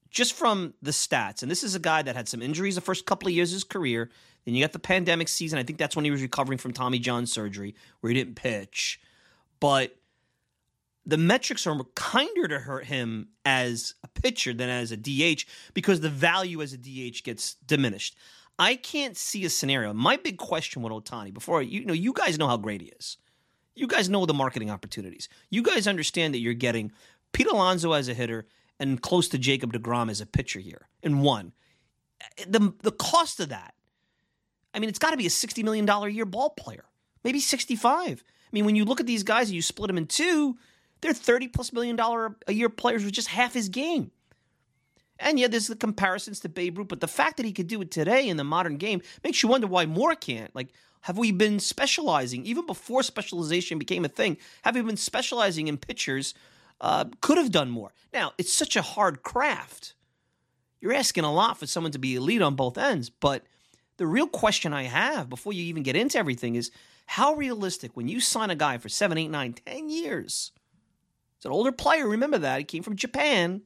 just from the stats, and this is a guy that had some injuries the first couple of years of his career. Then you got the pandemic season. I think that's when he was recovering from Tommy John surgery, where he didn't pitch. But the metrics are kinder to hurt him as a pitcher than as a DH because the value as a DH gets diminished. I can't see a scenario. My big question with Ohtani, before you guys know how great he is. You guys know the marketing opportunities. You guys understand that you're getting Pete Alonso as a hitter and close to Jacob deGrom as a pitcher here in one. The cost of that, I mean, it's got to be a $60 million a year ball player, maybe 65. I mean, when you look at these guys and you split them in two, they're $30+ million a year players with just half his game. And yeah, there's the comparisons to Babe Ruth, but the fact that he could do it today in the modern game makes you wonder why more can't. Like, have we been specializing, even before specialization became a thing, have we been specializing in pitchers could have done more? Now, it's such a hard craft. You're asking a lot for someone to be elite on both ends, but the real question I have before you even get into everything is how realistic when you sign a guy for 7, 8, 9, 10 years. It's an older player, remember that. He came from Japan.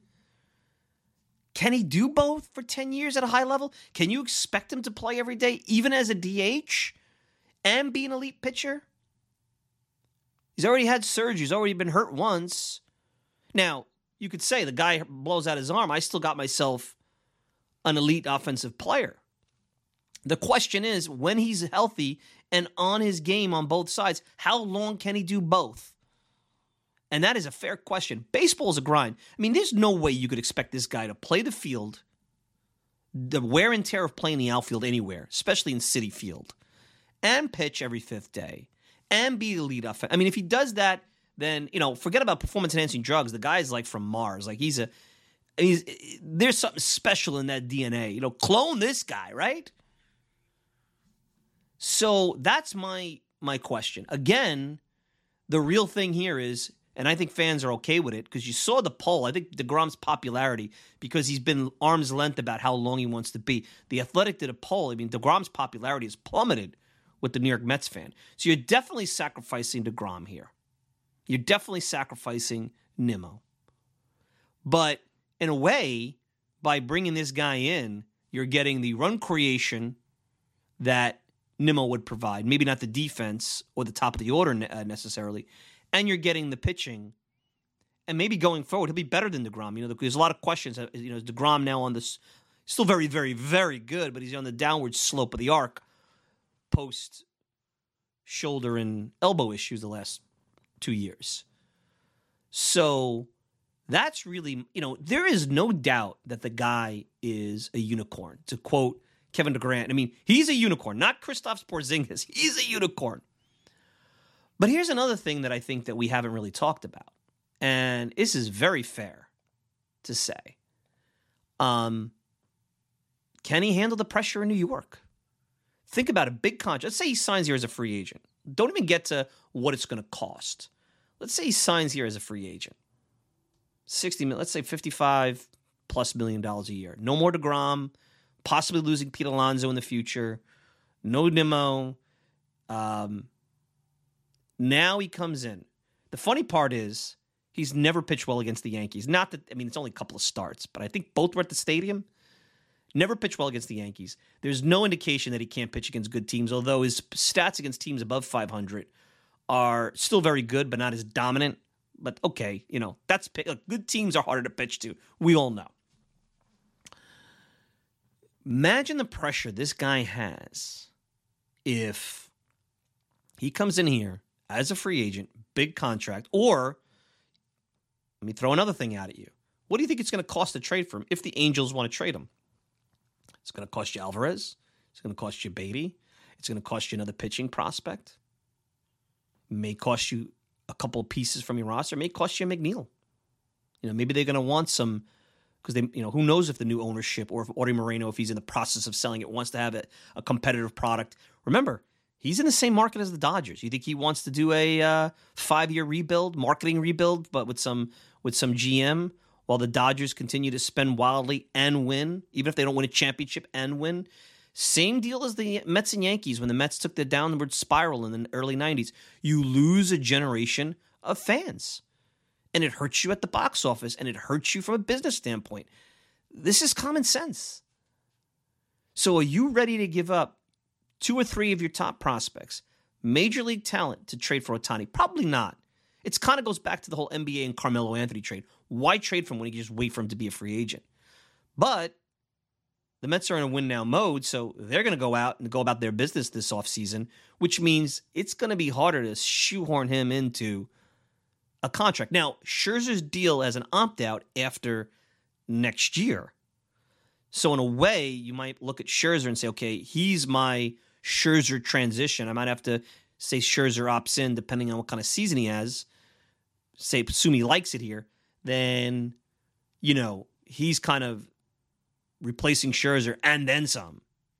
Can he do both for 10 years at a high level? Can you expect him to play every day, even as a DH, and be an elite pitcher? He's already had surgery. He's already been hurt once. Now, you could say the guy blows out his arm. I still got myself an elite offensive player. The question is, when he's healthy and on his game on both sides, how long can he do both? And that is a fair question. Baseball is a grind. I mean, there's no way you could expect this guy to play the field, the wear and tear of playing the outfield anywhere, especially in Citi Field, and pitch every fifth day, and be the lead offense. I mean, if he does that, then, forget about performance-enhancing drugs. The guy's like from Mars. Like, there's something special in that DNA. Clone this guy, right? So that's my question. Again, the real thing here is, and I think fans are okay with it because you saw the poll. I think deGrom's popularity, because he's been arm's length about how long he wants to be. The Athletic did a poll. I mean, deGrom's popularity has plummeted with the New York Mets fan. So you're definitely sacrificing deGrom here. You're definitely sacrificing Nimmo. But in a way, by bringing this guy in, you're getting the run creation that Nimmo would provide. Maybe not the defense or the top of the order necessarily. And you're getting the pitching. And maybe going forward, he'll be better than deGrom. There's a lot of questions. Is deGrom now on this, still very, very, very good, but he's on the downward slope of the arc post shoulder and elbow issues the last 2 years. So that's really, there is no doubt that the guy is a unicorn. To quote Kevin Durant, I mean, he's a unicorn, not Kristaps Porzingis. He's a unicorn. But here's another thing that I think that we haven't really talked about. And this is very fair to say. Can he handle the pressure in New York? Think about a big contract. Let's say he signs here as a free agent. Don't even get to what it's going to cost. Let's say he signs here as a free agent. 60 million, let's say $55+ million a year. No more deGrom, possibly losing Pete Alonso in the future. No Nimmo. Now he comes in. The funny part is he's never pitched well against the Yankees. Not that, it's only a couple of starts, but I think both were at the stadium. Never pitched well against the Yankees. There's no indication that he can't pitch against good teams, although his stats against teams above 500 are still very good, but not as dominant. But okay, that's good teams are harder to pitch to. We all know. Imagine the pressure this guy has if he comes in here as a free agent, big contract, or let me throw another thing out at you. What do you think it's going to cost to trade for him if the Angels want to trade him? It's going to cost you Alvarez. It's going to cost you Beatty. It's going to cost you another pitching prospect. It may cost you a couple of pieces from your roster. It may cost you McNeil. Maybe they're going to want some, because they, who knows if the new ownership or if Audie Moreno, if he's in the process of selling it, wants to have a competitive product. Remember, he's in the same market as the Dodgers. You think he wants to do a 5-year rebuild, marketing rebuild, but with some GM, while the Dodgers continue to spend wildly and win, even if they don't win a championship and win? Same deal as the Mets and Yankees when the Mets took the downward spiral in the early 90s. You lose a generation of fans, and it hurts you at the box office, and it hurts you from a business standpoint. This is common sense. So are you ready to give up 2 or 3 of your top prospects, major league talent, to trade for Ohtani? Probably not. It kind of goes back to the whole NBA and Carmelo Anthony trade. Why trade for him when you can just wait for him to be a free agent? But the Mets are in a win-now mode, so they're going to go out and go about their business this offseason, which means it's going to be harder to shoehorn him into a contract. Now, Scherzer's deal has an opt-out after next year. So in a way, you might look at Scherzer and say, okay, he's my Scherzer transition. I might have to say Scherzer opts in depending on what kind of season he has. Say, assume he likes it here. Then, he's kind of replacing Scherzer and then some.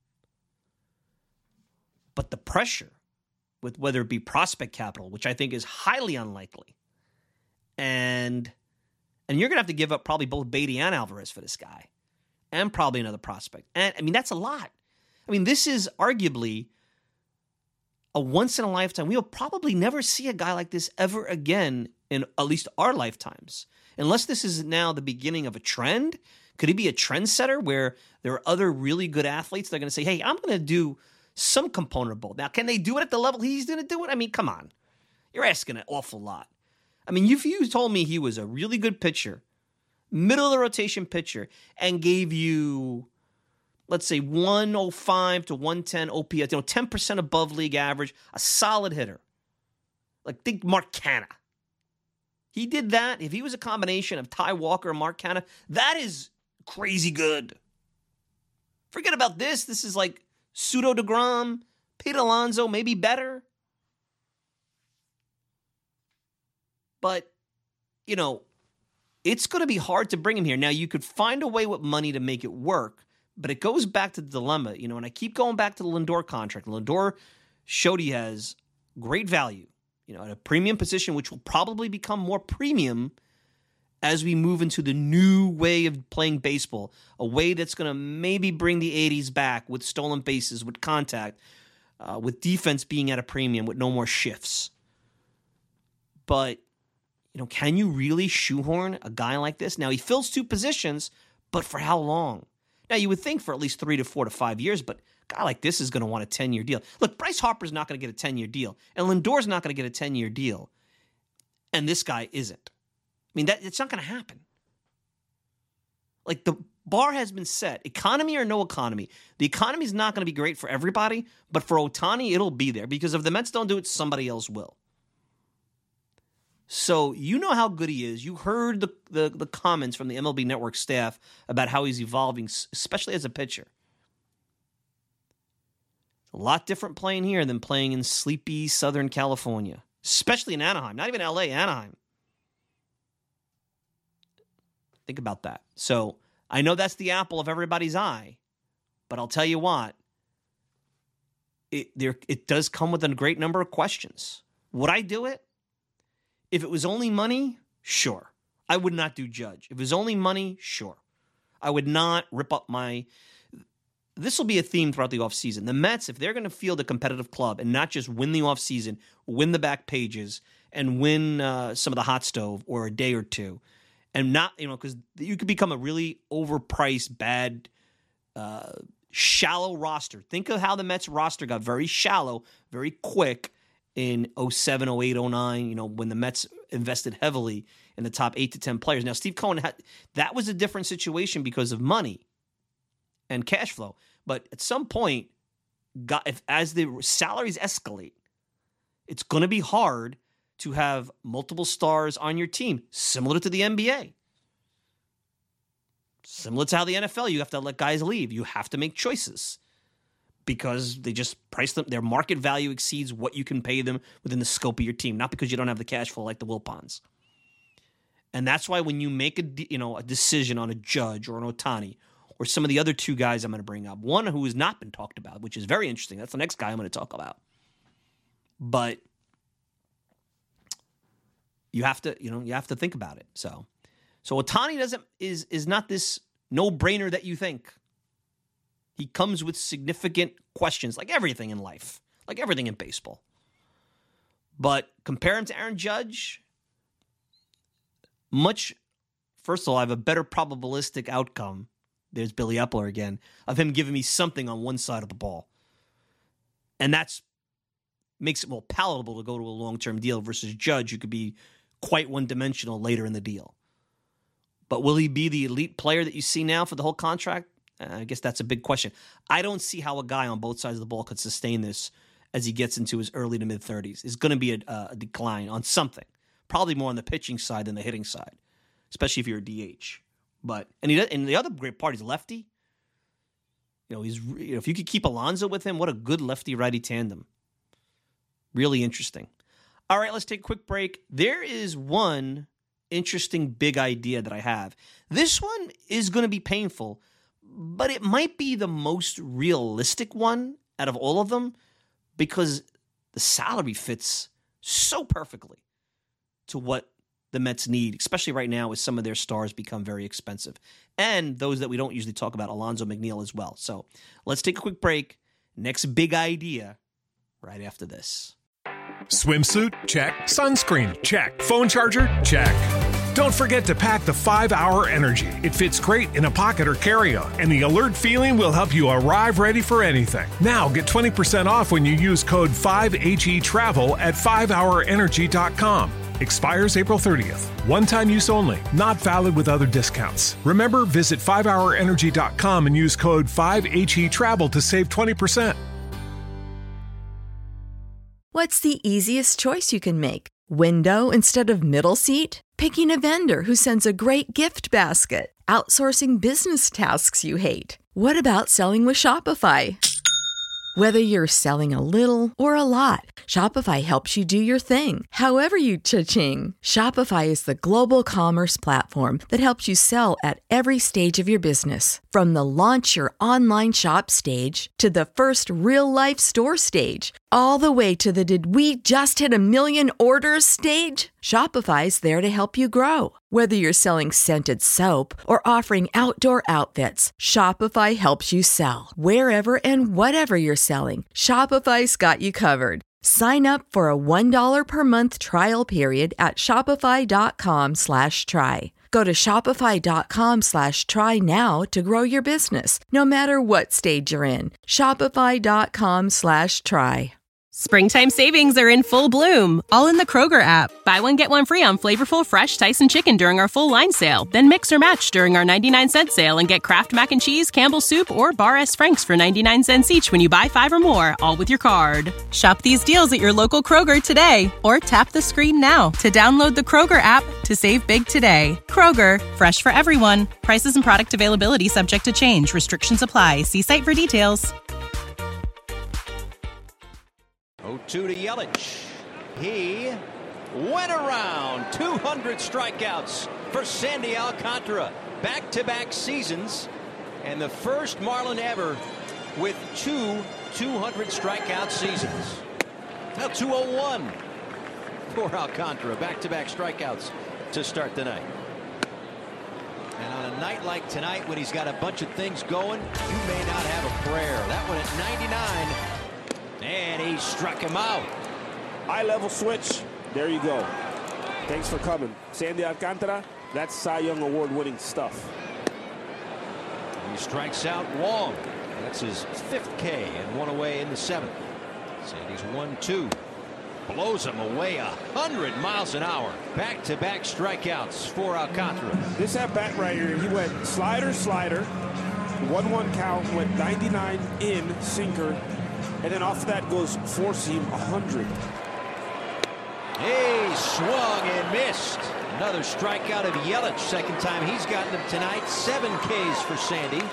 But the pressure with whether it be prospect capital, which I think is highly unlikely, and you're going to have to give up probably both Beatty and Alvarez for this guy, and probably another prospect. And, that's a lot. This is arguably a once-in-a-lifetime. We will probably never see a guy like this ever again in at least our lifetimes. Unless this is now the beginning of a trend. Could he be a trendsetter where there are other really good athletes that are going to say, hey, I'm going to do some component of both. Now, can they do it at the level he's going to do it? Come on. You're asking an awful lot. If you told me he was a really good pitcher, middle of the rotation pitcher, and gave you, let's say, 105 to 110 OPS, 10% above league average, a solid hitter. Like, think Mark Canha. He did that. If he was a combination of Ty Walker and Mark Canha, that is crazy good. Forget about this. This is like pseudo DeGrom, Pete Alonso, maybe better. But, it's going to be hard to bring him here. Now, you could find a way with money to make it work, but it goes back to the dilemma, and I keep going back to the Lindor contract. Lindor showed he has great value, at a premium position, which will probably become more premium as we move into the new way of playing baseball, a way that's going to maybe bring the 80s back with stolen bases, with contact, with defense being at a premium, with no more shifts. But, can you really shoehorn a guy like this? Now, he fills 2 positions, but for how long? Now, you would think for at least 3 to 4 to 5 years, but a guy like this is going to want a 10-year deal. Look, Bryce Harper's not going to get a 10-year deal, and Lindor's not going to get a 10-year deal, and this guy isn't. It's not going to happen. Like, the bar has been set. Economy or no economy. The economy is not going to be great for everybody, but for Ohtani, it'll be there, because if the Mets don't do it, somebody else will. So you know how good he is. You heard the comments from the MLB Network staff about how he's evolving, especially as a pitcher. A lot different playing here than playing in sleepy Southern California, especially in Anaheim. Not even LA, Anaheim. Think about that. So I know that's the apple of everybody's eye, but I'll tell you what, it does come with a great number of questions. Would I do it? If it was only money, sure. I would not do Judge. If it was only money, sure. I would not rip up my... This will be a theme throughout the offseason. The Mets, if they're going to field a competitive club and not just win the offseason, win the back pages, and win some of the hot stove or a day or two, and not, because you could become a really overpriced, bad, shallow roster. Think of how the Mets roster got very shallow, very quick, in 07, 08, 09, when the Mets invested heavily in the top 8 to 10 players. Now, Steve Cohen, that was a different situation because of money and cash flow. But at some point, as the salaries escalate, it's going to be hard to have multiple stars on your team, similar to the NBA. Similar to how the NFL, you have to let guys leave. You have to make choices, because they just price them. Their market value exceeds what you can pay them within the scope of your team, not because you don't have the cash flow like the Wilpons. And that's why when you make a decision on a Judge or an Ohtani or some of the other 2 guys I'm going to bring up, one who has not been talked about, which is very interesting. That's the next guy I'm going to talk about. But you have to think about it. So Ohtani is not this no-brainer that you think. He comes with significant questions, like everything in life, like everything in baseball. But compare him to Aaron Judge, first of all, I have a better probabilistic outcome there's Billy Epler again, of him giving me something on one side of the ball. And that's makes it more palatable to go to a long-term deal versus Judge, who could be quite one-dimensional later in the deal. But will he be the elite player that you see now for the whole contract? I guess that's a big question. I don't see how a guy on both sides of the ball could sustain this as he gets into his early to mid-30s. It's going to be a decline on something. Probably more on the pitching side than the hitting side, especially if you're a DH. And the other great part, he's lefty. If you could keep Alonso with him, what a good lefty-righty tandem. Really interesting. All right, let's take a quick break. There is one interesting big idea that I have. This one is going to be painful, but it might be the most realistic one out of all of them because the salary fits so perfectly to what the Mets need, especially right now as some of their stars become very expensive. And those that we don't usually talk about, Alonzo McNeil as well. So let's take a quick break. Next big idea right after this. Swimsuit? Check. Sunscreen? Check. Phone charger? Check. Don't forget to pack the 5-Hour Energy. It fits great in a pocket or carry-on, and the alert feeling will help you arrive ready for anything. Now get 20% off when you use code 5HETRAVEL at 5hourenergy.com. Expires April 30th. One-time use only. Not valid with other discounts. Remember, visit 5hourenergy.com and use code 5HETRAVEL to save 20%. What's the easiest choice you can make? Window instead of middle seat? Picking a vendor who sends a great gift basket? Outsourcing business tasks you hate? What about selling with Shopify? Whether you're selling a little or a lot, Shopify helps you do your thing, however you cha-ching. Shopify is the global commerce platform that helps you sell at every stage of your business. From the launch your online shop stage to the first real-life store stage, all the way to the did we just hit 1 million orders stage. Shopify's there to help you grow. Whether you're selling scented soap or offering outdoor outfits, Shopify helps you sell. Wherever and whatever you're selling, Shopify's got you covered. Sign up for a $1 per month trial period at shopify.com/try. Go to shopify.com/try now to grow your business, no matter what stage you're in. Shopify.com/try. Springtime savings are in full bloom, all in the Kroger app. Buy one, get one free on flavorful fresh Tyson chicken during our full line sale. Then mix or match during our 99-cent sale and get Kraft Mac and Cheese, Campbell's Soup, or Bar S. Frank's for 99 cents each when you buy 5 or more, all with your card. Shop these deals at your local Kroger today, or tap the screen now to download the Kroger app to save big today. Kroger, fresh for everyone. Prices and product availability subject to change. Restrictions apply. See site for details. 0-2 to Yelich. He went around. 200 strikeouts for Sandy Alcantara. Back-to-back seasons. And the first Marlin ever with 2 200 strikeout seasons. Now 201 for Alcantara. Back-to-back strikeouts to start the night. And on a night like tonight when he's got a bunch of things going, you may not have a prayer. That one at 99. And he struck him out. Eye level switch. There you go. Thanks for coming. Sandy Alcantara, that's Cy Young Award winning stuff. He strikes out Wong. That's his 5th K and 1 away in the 7th. Sandy's 1-2. Blows him away 100 miles an hour. Back-to-back strikeouts for Alcantara. This at bat right here, he went slider, 1-1 count, went 99 in, sinker. And then off that goes 4-seam 100. He swung and missed. Another strikeout of Yelich. Second time he's gotten them tonight. 7 Ks for Sandy.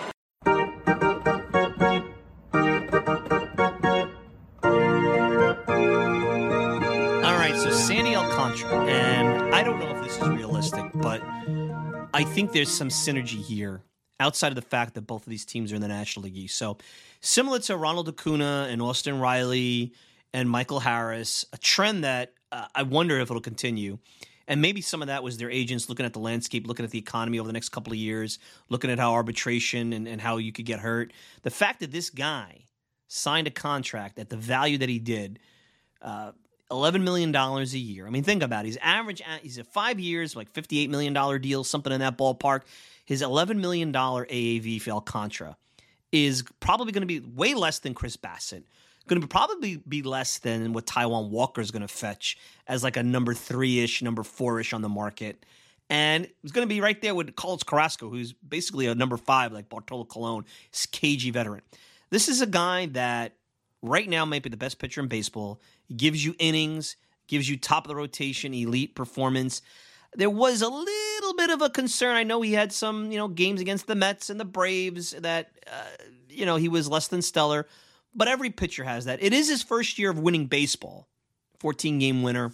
All right, so Sandy Alcantara, and I don't know if this is realistic, but I think there's some synergy here outside of the fact that both of these teams are in the National League East. So similar to Ronald Acuna and Austin Riley and Michael Harris, a trend that I wonder if it'll continue. And maybe some of that was their agents looking at the landscape, looking at the economy over the next couple of years, looking at how arbitration and how you could get hurt. The fact that this guy signed a contract at the value that he did, $11 million a year. I mean, think about it. He's a 5 years, like $58 million deal, something in that ballpark. his $11 million AAV for Alcantara is probably going to be way less than Chris Bassett. Going to probably be less than what Taijuan Walker is going to fetch as like a number 3-ish, number 4-ish on the market. And it's going to be right there with Carlos Carrasco, who's basically a number 5 like Bartolo Colon, he's a cagey veteran. This is a guy that right now might be the best pitcher in baseball. He gives you innings, gives you top of the rotation, elite performance. There was a little bit of a concern. I know he had some, games against the Mets and the Braves that, he was less than stellar. But every pitcher has that. It is his first year of winning baseball, 14-game winner.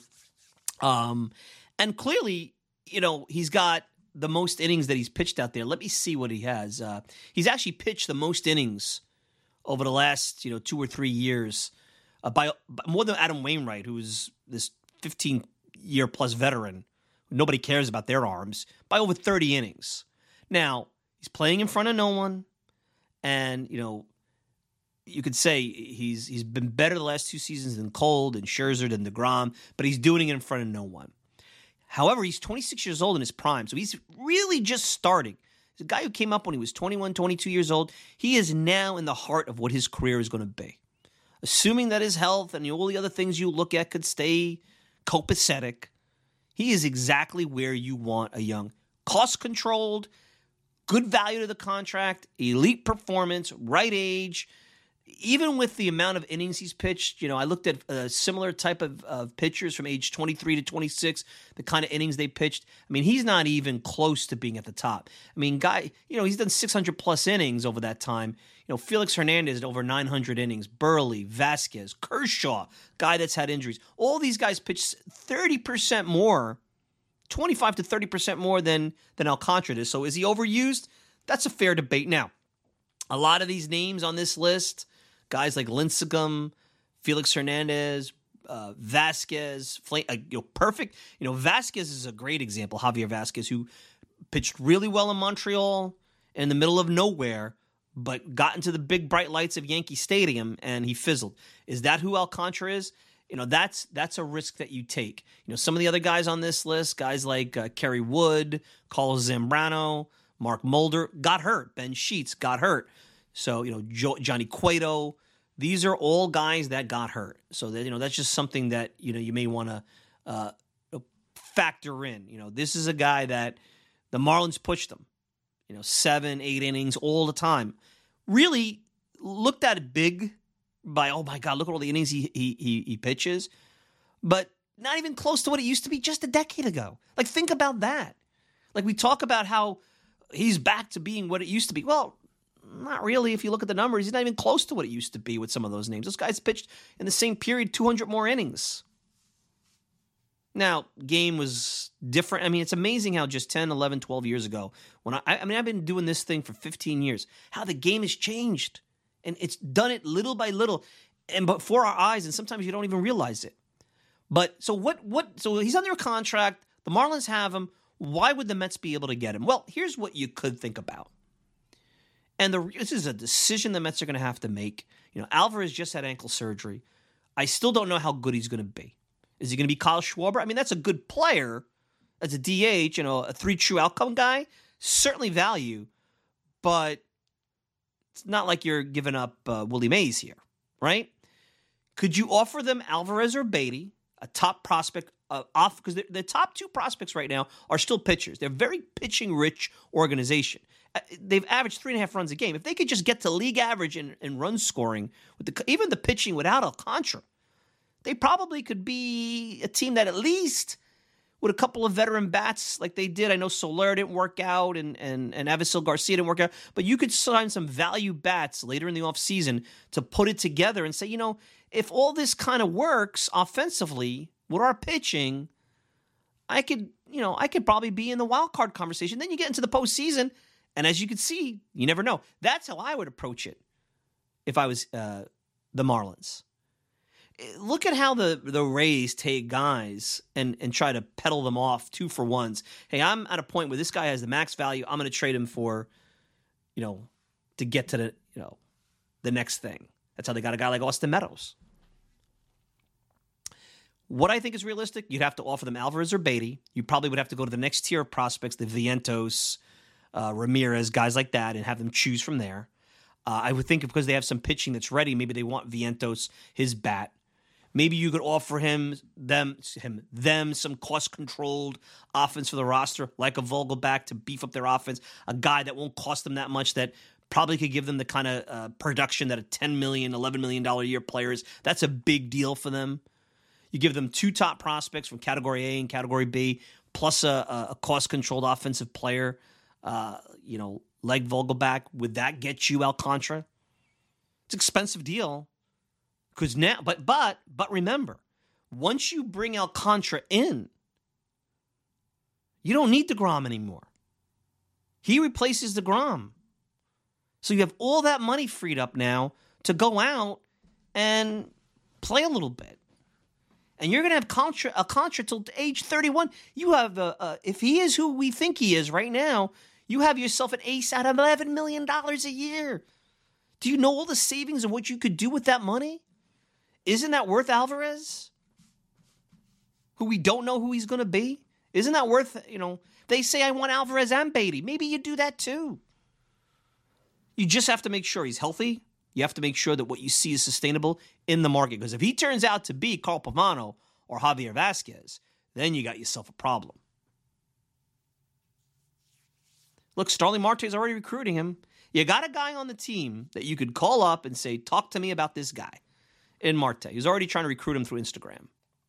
And clearly, he's got the most innings that he's pitched out there. Let me see what he has. He's actually pitched the most innings over the last, 2 or 3 years by more than Adam Wainwright, who's this 15-year-plus veteran. Nobody cares about their arms, by over 30 innings. Now, he's playing in front of no one, and, you could say he's been better the last 2 seasons than Cole, than Scherzer, than DeGrom, but he's doing it in front of no one. However, he's 26 years old in his prime, so he's really just starting. He's a guy who came up when he was 21, 22 years old. He is now in the heart of what his career is going to be. Assuming that his health and all the other things you look at could stay copacetic, he is exactly where you want a young, cost-controlled, good value to the contract, elite performance, right age. Even with the amount of innings he's pitched, I looked at a similar type of pitchers from age 23 to 26, the kind of innings they pitched. I mean, he's not even close to being at the top. I mean, he's done 600-plus innings over that time. Felix Hernandez over 900 innings, Burley, Vasquez, Kershaw, guy that's had injuries. All these guys pitched 30% more, 25 to 30% more than Alcantara is. So is he overused? That's a fair debate. Now, a lot of these names on this list, guys like Lincecum, Felix Hernandez, Vasquez, perfect. Vasquez is a great example. Javier Vasquez, who pitched really well in Montreal in the middle of nowhere, but got into the big bright lights of Yankee Stadium and he fizzled. Is that who Alcantara is? That's a risk that you take. Some of the other guys on this list, guys like Kerry Wood, Carlos Zambrano, Mark Mulder got hurt. Ben Sheets got hurt. So, Johnny Cueto, these are all guys that got hurt. So, that, that's just something that, you may want to factor in. This is a guy that the Marlins pushed him, 7, 8 innings all the time. Really looked at it big by, oh my God, look at all the innings he pitches. But not even close to what it used to be just a decade ago. Like, think about that. Like, we talk about how he's back to being what it used to be. Well, not really. If you look at the numbers, he's not even close to what it used to be with some of those names. Those guys pitched in the same period 200 more innings. Now, game was different. I mean, it's amazing how just 10, 11, 12 years ago, when I've been doing this thing for 15 years, how the game has changed. And it's done it little by little and before our eyes, and sometimes you don't even realize it. But so so he's under a contract. The Marlins have him. Why would the Mets be able to get him? Well, here's what you could think about. And this is a decision the Mets are going to have to make. Alvarez just had ankle surgery. I still don't know how good he's going to be. Is he going to be Kyle Schwarber? I mean, that's a good player. That's a DH, a 3 true outcome guy. Certainly value. But it's not like you're giving up Willie Mays here, right? Could you offer them Alvarez or Beatty, a top prospect, off? Because the top 2 prospects right now are still pitchers. They're a very pitching-rich organization. They've averaged 3.5 runs a game. If they could just get to league average in run scoring, with even the pitching without Alcantara, they probably could be a team that at least with a couple of veteran bats like they did. I know Soler didn't work out and Avisail Garcia didn't work out, but you could sign some value bats later in the offseason to put it together and say, if all this kind of works offensively with our pitching, I could probably be in the wild card conversation. Then you get into the postseason, and as you can see, you never know. That's how I would approach it if I was the Marlins. Look at how the Rays take guys and try to peddle them off 2-for-1s. Hey, I'm at a point where this guy has the max value. I'm going to trade him for, to get to the next thing. That's how they got a guy like Austin Meadows. What I think is realistic, you'd have to offer them Alvarez or Beatty. You probably would have to go to the next tier of prospects, the Vientos, Ramirez, guys like that, and have them choose from there. I would think because they have some pitching that's ready, maybe they want Vientos, his bat. Maybe you could offer them some cost-controlled offense for the roster, like a Vogelback to beef up their offense, a guy that won't cost them that much, that probably could give them the kind of production that a $10 million, $11 million a year player is. That's a big deal for them. You give them 2 top prospects from Category A and Category B, plus a cost-controlled offensive player, like Vogelback. Would that get you Alcantara? It's an expensive deal. Because now, but remember, once you bring Alcantara in, you don't need DeGrom anymore. He replaces DeGrom. So you have all that money freed up now to go out and play a little bit. And you're going to have Alcantara till age 31. You have, if he is who we think he is right now, you have yourself an ace at $11 million a year. Do you know all the savings and what you could do with that money? Isn't that worth Alvarez? Who we don't know who he's going to be? Isn't that worth, they say I want Alvarez and Beatty. Maybe you do that too. You just have to make sure he's healthy. You have to make sure that what you see is sustainable in the market. Because if he turns out to be Carl Pavano or Javier Vasquez, then you got yourself a problem. Look, Starling Marte is already recruiting him. You got a guy on the team that you could call up and say, talk to me about this guy. In Marte. He's already trying to recruit him through Instagram.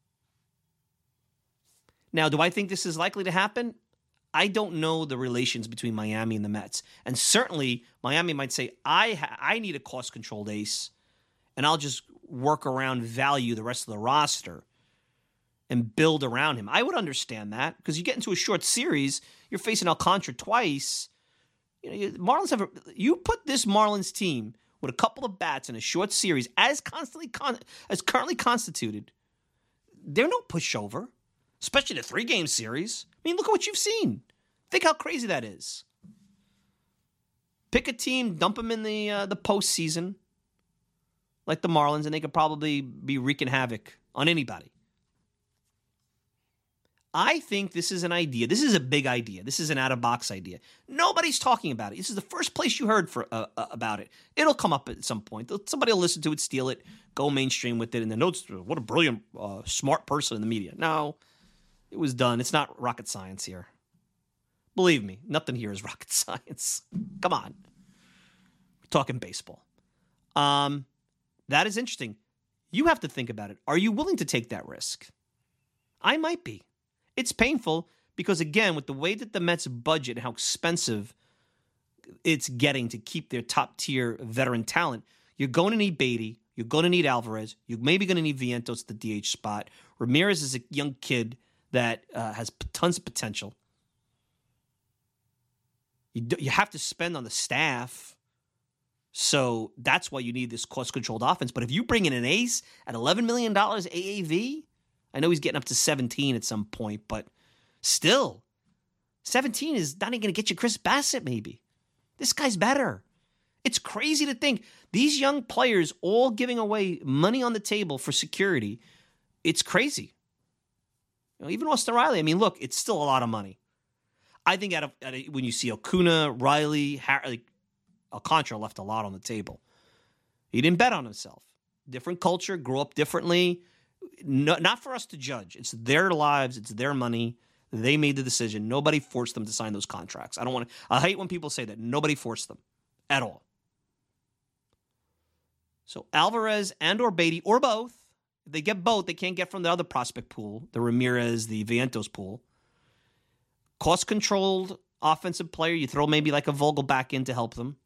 Now, do I think this is likely to happen? I don't know the relations between Miami and the Mets. And certainly, Miami might say, I need a cost-controlled ace, and I'll just work around value the rest of the roster and build around him. I would understand that, because you get into a short series, you're facing Alcantara twice. Marlins you put this Marlins team with a couple of bats in a short series, as currently constituted, they're no pushover, especially the 3-game series. I mean, look at what you've seen. Think how crazy that is. Pick a team, dump them in the postseason, like the Marlins, and they could probably be wreaking havoc on anybody. I think this is an idea. This is a big idea. This is an out-of-box idea. Nobody's talking about it. This is the first place you heard about it. It'll come up at some point. Somebody will listen to it, steal it, go mainstream with it, and then what a brilliant, smart person in the media. No, it was done. It's not rocket science here. Believe me, nothing here is rocket science. Come on. We're talking baseball. That is interesting. You have to think about it. Are you willing to take that risk? I might be. It's painful because, again, with the way that the Mets budget and how expensive it's getting to keep their top-tier veteran talent, you're going to need Beatty. You're going to need Alvarez. You're maybe going to need Vientos at the DH spot. Ramirez is a young kid that has tons of potential. You have to spend on the staff. So that's why you need this cost-controlled offense. But if you bring in an ace at $11 million AAV, I know he's getting up to 17 at some point, but still, 17 is not even going to get you Chris Bassett, maybe. This guy's better. It's crazy to think these young players all giving away money on the table for security. It's crazy. Even Austin Riley, I mean, look, it's still a lot of money. I think when you see Acuna, Riley, Alcantara left a lot on the table. He didn't bet on himself. Different culture, grew up differently. No, not for us to judge. It's their lives. It's their money. They made the decision. Nobody forced them to sign those contracts. I hate when people say that. Nobody forced them at all. So Alvarez and or Beatty or both. If they get both, they can't get from the other prospect pool, the Ramirez, the Vientos pool. Cost-controlled offensive player. You throw maybe like a Vogelback in to help them.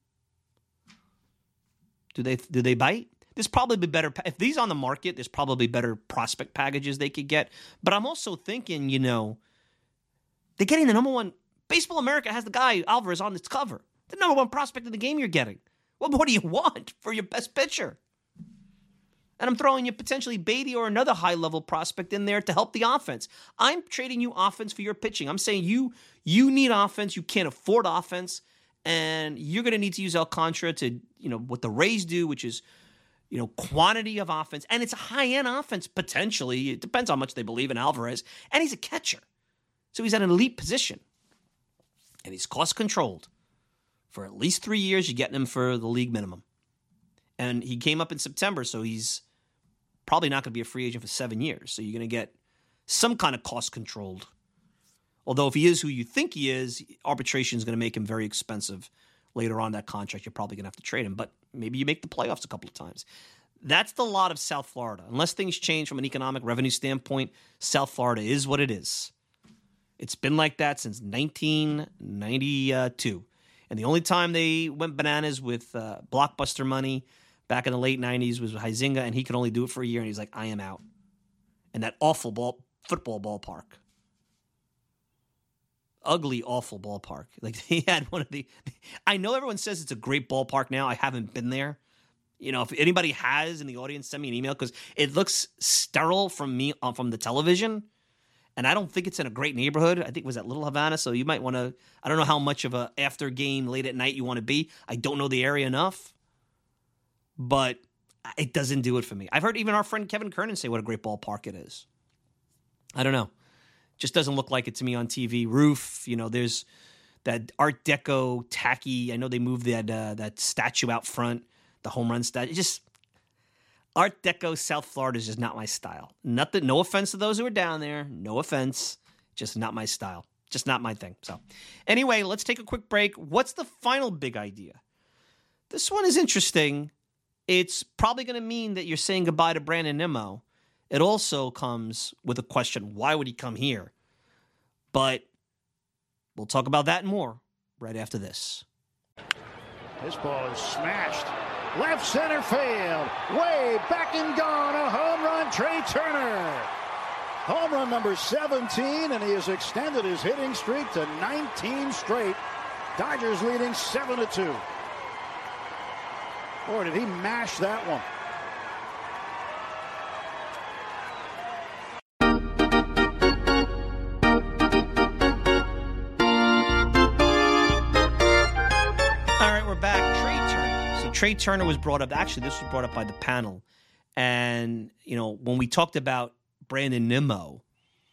Do they bite? There's probably better, if these on the market, there's probably better prospect packages they could get. But I'm also thinking, they're getting the number one. Baseball America has the guy, Alvarez, on its cover. The number one prospect in the game you're getting. What more do you want for your best pitcher? And I'm throwing you potentially Beatty or another high-level prospect in there to help the offense. I'm trading you offense for your pitching. I'm saying you need offense. You can't afford offense. And you're going to need to use Alcantara to, what the Rays do, which is, quantity of offense. And it's a high-end offense, potentially. It depends how much they believe in Alvarez. And he's a catcher. So he's at an elite position. and he's cost controlled. For at least 3 years, you're getting him for the league minimum. And he came up in September, so he's probably not going to be a free agent for 7 years. So you're going to get some kind of cost controlled. Although if he is who you think he is, arbitration is going to make him very expensive later on in that contract. You're probably going to have to trade him, but maybe you make the playoffs a couple of times. That's the lot of South Florida. Unless things change from an economic revenue standpoint, South Florida is what it is. It's been like that since 1992. And the only time they went bananas with blockbuster money back in the late 90s was with Huizinga, and he could only do it for a year, and he's like, I am out. And that awful football ballpark. Ugly, awful ballpark. Like, he had one of the... I know everyone says it's a great ballpark now. I haven't been there. You know, if anybody has in the audience, send me an email, because it looks sterile from me from the television. And I don't think it's in a great neighborhood. I think it was at Little Havana, so you might want to... I don't know how much of a after game late at night you want to be. I don't know the area enough. But it doesn't do it for me. I've heard even our friend Kevin Kernan say what a great ballpark it is. I don't know. Just doesn't look like it to me on TV. Roof, you know, there's that Art Deco tacky. I know they moved that statue out front, the home run statue. Just Art Deco South Florida is just not my style. Nothing. No offense to those who are down there. No offense. Just not my style. Just not my thing. So anyway, let's take a quick break. What's the final big idea? This one is interesting. It's probably going to mean that you're saying goodbye to Brandon Nimmo. It also comes with a question, why would he come here? But we'll talk about that and more right after this. This ball is smashed. Left center field. Way back and gone. A home run, Trey Turner. Home run number 17, and he has extended his hitting streak to 19 straight. Dodgers leading 7-2. Boy, did he mash that one. Trey Turner was brought up. Actually, this was brought up by the panel. And, you know, when we talked about Brandon Nimmo,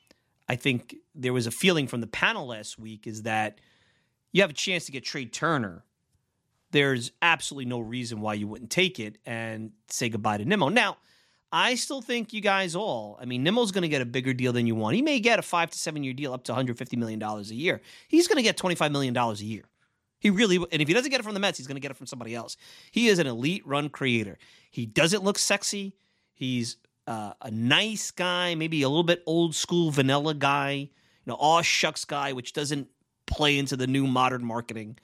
I think there was a feeling from the panel last week is that you have a chance to get Trey Turner. There's absolutely no reason why you wouldn't take it and say goodbye to Nimmo. Now, I still think you guys all, I mean, Nimmo's going to get a bigger deal than you want. He may get a 5 to 7 year deal up to $150 million a year. He's going to get $25 million a year. He really, and if he doesn't get it from the Mets, he's going to get it from somebody else. He is an elite run creator. He doesn't look sexy. He's a nice guy, maybe a little bit old school vanilla guy, you know, aw shucks guy, which doesn't play into the new modern marketing.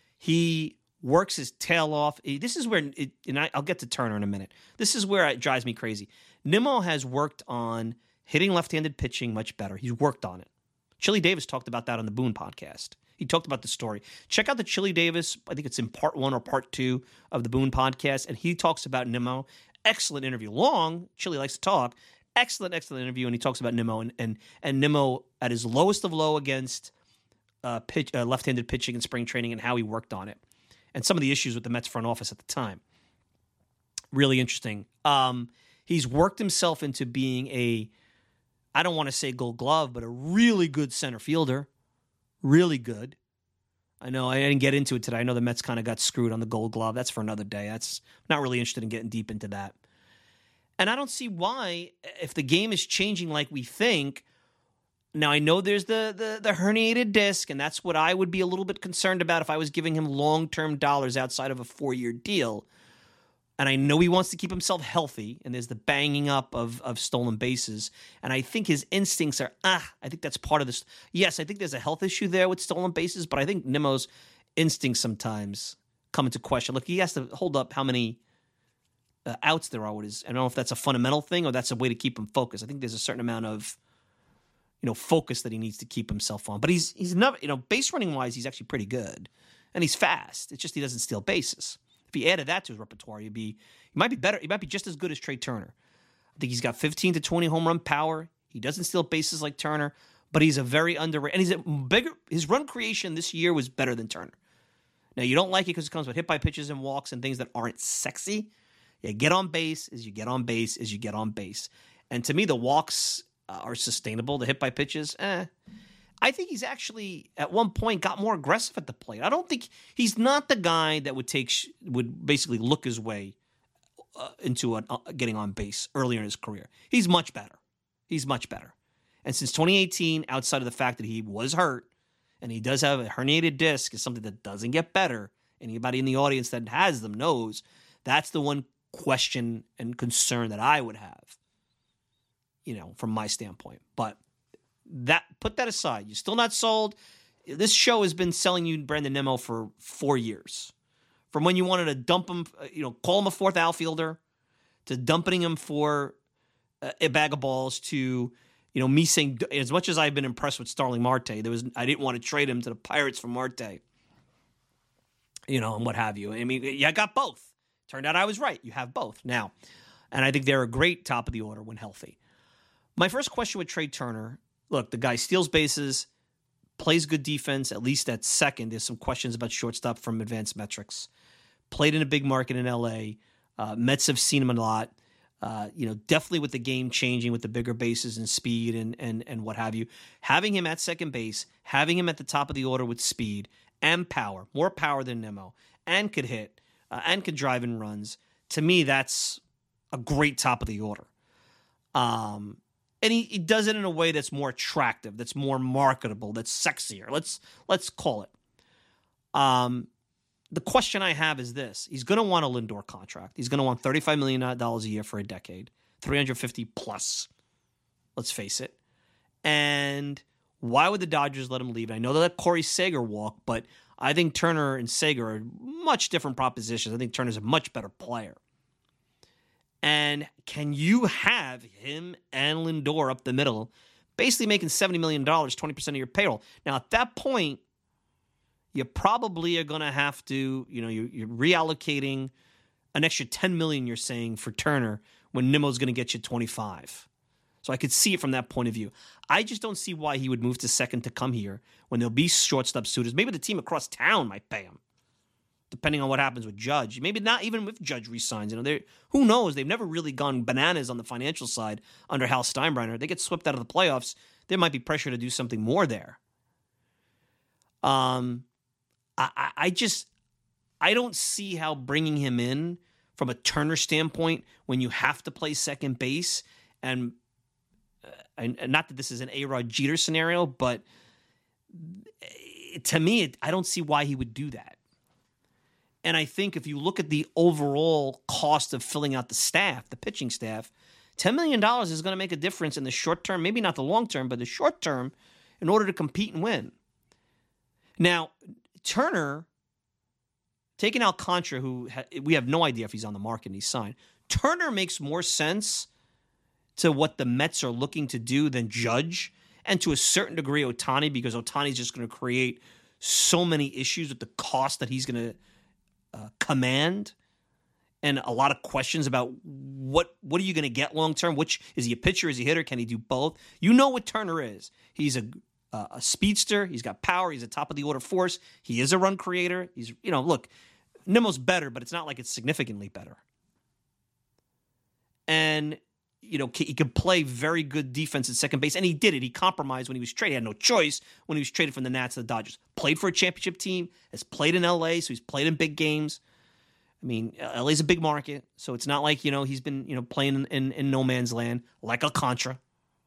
He works his tail off. This is where, I'll get to Turner in a minute. This is where it drives me crazy. Nimmo has worked on hitting left-handed pitching much better. He's worked on it. Chili Davis talked about that on the Boone podcast. He talked about the story. Check out the Chili Davis, I think it's in part 1 or part 2 of the Boone podcast, and he talks about Nimmo. Excellent interview. Long. Chili likes to talk. Excellent interview, and he talks about Nimmo and Nimmo at his lowest of low against left-handed pitching in spring training and how he worked on it and some of the issues with the Mets front office at the time. Really interesting. He's worked himself into being I don't want to say Gold Glove, but a really good center fielder. Really good. I know I didn't get into it today. I know the Mets kind of got screwed on the Gold Glove. That's for another day. That's not really interested in getting deep into that. And I don't see why, if the game is changing like we think. Now, I know there's the herniated disc, and that's what I would be a little bit concerned about if I was giving him long-term dollars outside of a 4-year deal. And I know he wants to keep himself healthy, and there's the banging up of stolen bases. And I think his instincts are, I think that's part of this. Yes, I think there's a health issue there with stolen bases, but I think Nimmo's instincts sometimes come into question. Look, he has to hold up how many outs there are. I don't know if that's a fundamental thing or that's a way to keep him focused. I think there's a certain amount of, focus that he needs to keep himself on. But he's never, base running wise, he's actually pretty good. And he's fast. It's just he doesn't steal bases. If he added that to his repertoire, he might be better. He might be just as good as Trey Turner. I think he's got 15 to 20 home run power. He doesn't steal bases like Turner, but he's a very underrated. And his run creation this year was better than Turner. Now, you don't like it because it comes with hit by pitches and walks and things that aren't sexy. You get on base as you get on base as you get on base. And to me, the walks are sustainable. The hit by pitches, I think he's actually at one point got more aggressive at the plate. I don't think he's not the guy that would basically look his way into getting on base earlier in his career. He's much better. And since 2018, outside of the fact that he was hurt and he does have a herniated disc, is something that doesn't get better. Anybody in the audience that has them knows that's the one question and concern that I would have, from my standpoint. But put that aside. You're still not sold. This show has been selling you Brandon Nimmo for 4 years. From when you wanted to dump him, call him a fourth outfielder, to dumping him for a bag of balls, to me saying, as much as I've been impressed with Starling Marte, I didn't want to trade him to the Pirates for Marte, and what have you. I mean, I got both. Turned out I was right. You have both now. And I think they're a great top of the order when healthy. My first question with Trey Turner, look, the guy steals bases, plays good defense, at least at second. There's some questions about shortstop from advanced metrics. Played in a big market in L.A. Mets have seen him a lot. Definitely with the game changing with the bigger bases and speed and what have you. Having him at second base, having him at the top of the order with speed and power, more power than Nimmo, and could hit, and could drive in runs. To me, that's a great top of the order. And he does it in a way that's more attractive, that's more marketable, that's sexier. Let's call it. The question I have is this. He's going to want a Lindor contract. He's going to want $35 million a year for a decade, $350 plus. Let's face it. And why would the Dodgers let him leave? I know they let Corey Seager walk, but I think Turner and Seager are much different propositions. I think Turner's a much better player. And can you have him and Lindor up the middle, basically making $70 million, 20% of your payroll? Now, at that point, you probably are going to have to, you're reallocating an extra $10 million, you're saying, for Turner when Nimmo's going to get you 25. So I could see it from that point of view. I just don't see why he would move to second to come here when there'll be shortstop suitors. Maybe the team across town might pay him, depending on what happens with Judge. Maybe not even if Judge resigns. Who knows? They've never really gone bananas on the financial side under Hal Steinbrenner. They get swept out of the playoffs. There might be pressure to do something more there. I don't see how bringing him in from a Turner standpoint when you have to play second base and not that this is an A-Rod Jeter scenario, but to me, I don't see why he would do that. And I think if you look at the overall cost of filling out the staff, the pitching staff, $10 million is going to make a difference in the short term, maybe not the long term, but the short term in order to compete and win. Now, Turner, taking Alcantara, who we have no idea if he's on the market and he's signed, Turner makes more sense to what the Mets are looking to do than Judge, and to a certain degree Ohtani, because Ohtani's just going to create so many issues with the cost that he's going to command, and a lot of questions about what are you going to get long term? Which is he a pitcher? Is he a hitter? Can he do both? You know what Turner is. He's a speedster. He's got power. He's a top of the order force. He is a run creator. He's look, Nimmo's better, but it's not like it's significantly better. And he could play very good defense at second base, and he did it. He compromised when he was traded. He had no choice when he was traded from the Nats to the Dodgers. Played for a championship team, has played in L.A., so he's played in big games. I mean, L.A.'s a big market, so it's not like, he's been, playing in no man's land like Alcantara.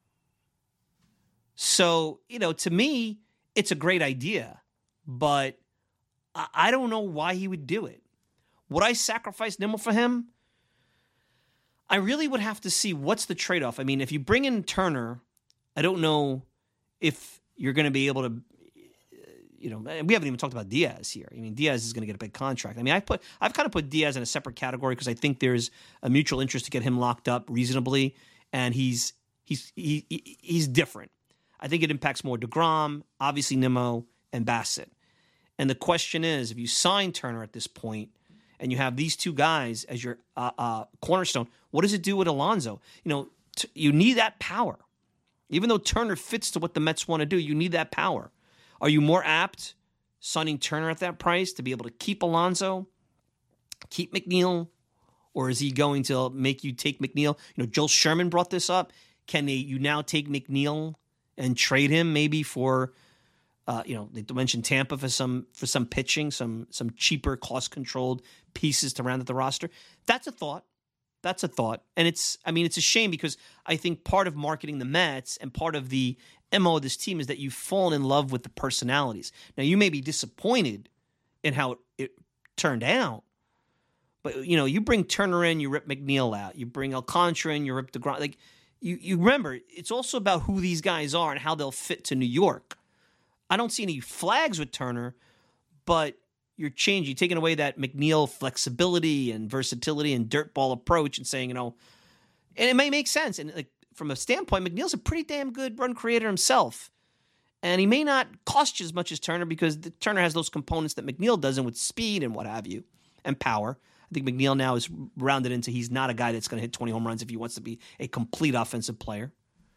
So, to me, it's a great idea, but I don't know why he would do it. Would I sacrifice Nimmo for him? I really would have to see what's the trade-off. I mean, if you bring in Turner, I don't know if you're going to be able to, we haven't even talked about Diaz here. I mean, Diaz is going to get a big contract. I mean, I've kind of put Diaz in a separate category because I think there's a mutual interest to get him locked up reasonably, and he's different. I think it impacts more DeGrom, obviously Nimmo, and Bassett. And the question is, if you sign Turner at this point, and you have these two guys as your cornerstone, what does it do with Alonso? You need that power. Even though Turner fits to what the Mets want to do, you need that power. Are you more apt signing Turner at that price to be able to keep Alonso, keep McNeil, or is he going to make you take McNeil? Joel Sherman brought this up. Can you now take McNeil and trade him maybe for, they mentioned Tampa for some pitching, some cheaper, cost-controlled pieces to round out the roster. That's a thought. And it's a shame because I think part of marketing the Mets and part of the MO of this team is that you've fallen in love with the personalities. Now, you may be disappointed in how it turned out, but, you bring Turner in, you rip McNeil out. You bring Alcantara in, you rip DeGrom. Like, you remember, it's also about who these guys are and how they'll fit to New York. I don't see any flags with Turner, but you're taking away that McNeil flexibility and versatility and dirt ball approach and saying, and it may make sense. And like from a standpoint, McNeil's a pretty damn good run creator himself. And he may not cost you as much as Turner because Turner has those components that McNeil doesn't with speed and what have you and power. I think McNeil now is rounded into he's not a guy that's going to hit 20 home runs if he wants to be a complete offensive player.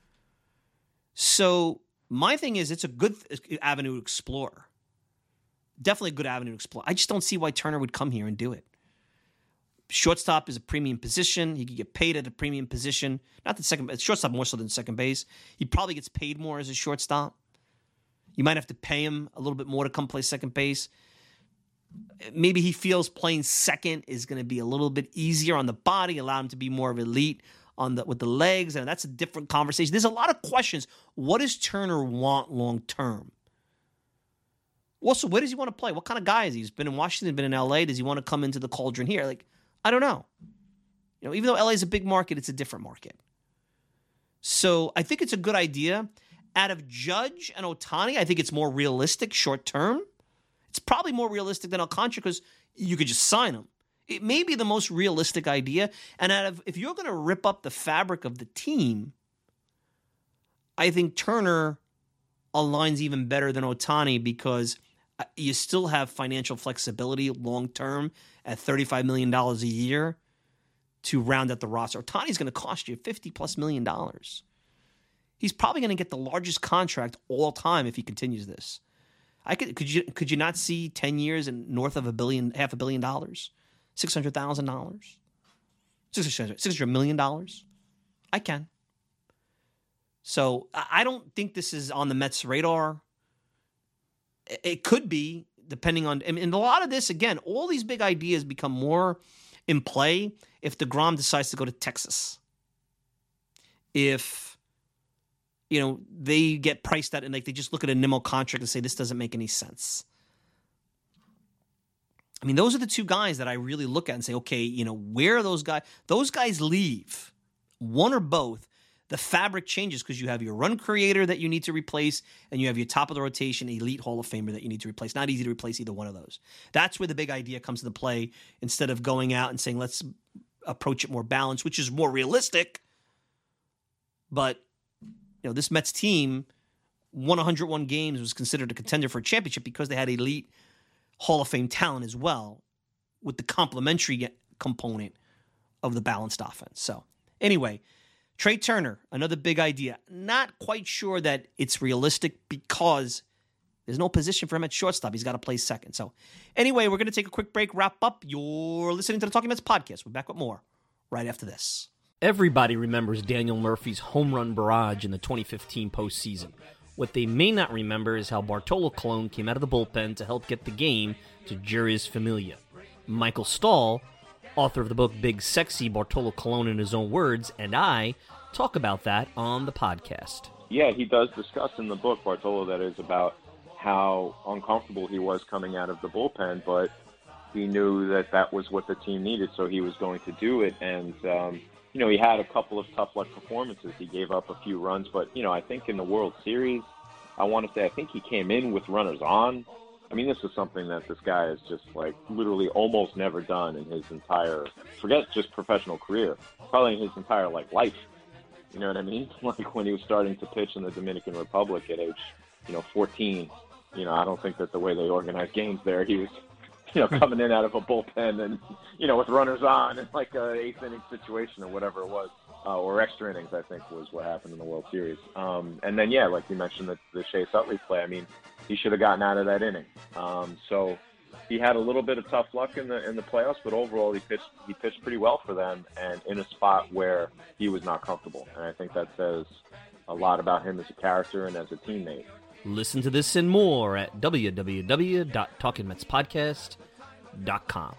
So my thing is it's a good avenue to explore. Definitely a good avenue to explore. I just don't see why Turner would come here and do it. Shortstop is a premium position. He could get paid at a premium position. Not the second, shortstop more so than second base. He probably gets paid more as a shortstop. You might have to pay him a little bit more to come play second base. Maybe he feels playing second is going to be a little bit easier on the body, allow him to be more of elite with the legs, and that's a different conversation. There's a lot of questions. What does Turner want long term? Also, where does he want to play? What kind of guy is he? He's been in Washington, been in LA. Does he want to come into the cauldron here? Like, I don't know. Even though LA is a big market, it's a different market. So I think it's a good idea. Out of Judge and Ohtani, I think it's more realistic short term. It's probably more realistic than Alcantara because you could just sign him. It may be the most realistic idea. And if you're going to rip up the fabric of the team, I think Turner aligns even better than Ohtani because you still have financial flexibility long term at $35 million a year to round out the roster. Ohtani's going to cost you $50+ million. He's probably going to get the largest contract all time if he continues this. Could you not see 10 years and north of $500 million, $600,000, $600 million? I can. So I don't think this is on the Mets' radar. It could be, depending on, and a lot of this, again, all these big ideas become more in play if DeGrom decides to go to Texas. If they get priced out and like they just look at a Nimmo contract and say this doesn't make any sense. I mean, those are the two guys that I really look at and say, okay, where are those guys? Those guys leave, one or both. The fabric changes because you have your run creator that you need to replace and you have your top of the rotation elite Hall of Famer that you need to replace. Not easy to replace either one of those. That's where the big idea comes into play instead of going out and saying let's approach it more balanced, which is more realistic. But this Mets team won 101 games, was considered a contender for a championship because they had elite Hall of Fame talent as well with the complementary component of the balanced offense. So anyway, Trey Turner, another big idea. Not quite sure that it's realistic because there's no position for him at shortstop. He's got to play second. So anyway, we're going to take a quick break, wrap up. You're listening to the Talking Mets podcast. We're back with more right after this. Everybody remembers Daniel Murphy's home run barrage in the 2015 postseason. What they may not remember is how Bartolo Colon came out of the bullpen to help get the game to Jeurys Familia. Michael Stahl, author of the book Big Sexy, Bartolo Colon in his own words, and I talk about that on the podcast. Yeah, he does discuss in the book, Bartolo, that is about how uncomfortable he was coming out of the bullpen, but he knew that was what the team needed, so he was going to do it. And, he had a couple of tough luck performances. He gave up a few runs, but, I think in the World Series, I think he came in with runners on. I mean, this is something that this guy has just, literally almost never done in his entire, forget just professional career, probably in his entire, life. You know what I mean? When he was starting to pitch in the Dominican Republic at age, 14, I don't think that the way they organize games there, he was, coming in out of a bullpen and, with runners on in a eighth inning situation or whatever it was, or extra innings, I think was what happened in the World Series. And then, yeah, like you mentioned, the Chase Utley play, I mean, he should have gotten out of that inning. So he had a little bit of tough luck in the playoffs, but overall he pitched pretty well for them and in a spot where he was not comfortable. And I think that says a lot about him as a character and as a teammate. Listen to this and more at www.talkingmetspodcast.com.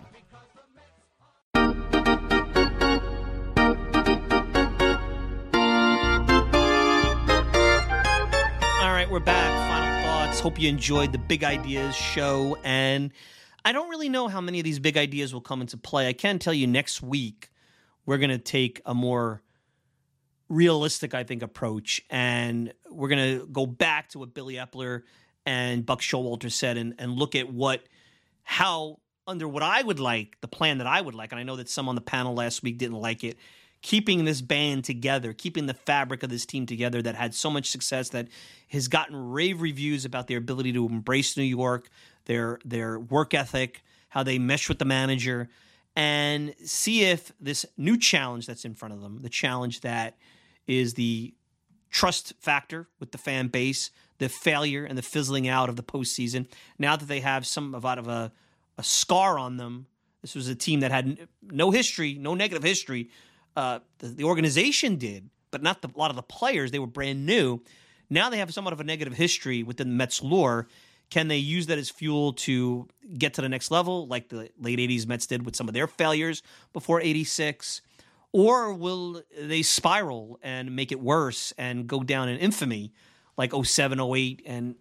All right, we're back. Final thoughts. Hope you enjoyed the Big Ideas show. And I don't really know how many of these big ideas will come into play. I can tell you next week we're going to take a more realistic, I think, approach. And we're going to go back to what Billy Epler and Buck Showalter said and look at how under what I would like, the plan that I would like, and I know that some on the panel last week didn't like it, keeping this band together, keeping the fabric of this team together that had so much success, that has gotten rave reviews about their ability to embrace New York, their work ethic, how they mesh with the manager, and see if this new challenge that's in front of them, the challenge that is the trust factor with the fan base, the failure and the fizzling out of the postseason, now that they have somewhat of a scar on them. This was a team that had no history, no negative history. The organization did, but not a lot of the players. They were brand new. Now they have somewhat of a negative history within the Mets lore. Can they use that as fuel to get to the next level, like the late 80s Mets did with some of their failures before 86? Or will they spiral and make it worse and go down in infamy like 07, 08 and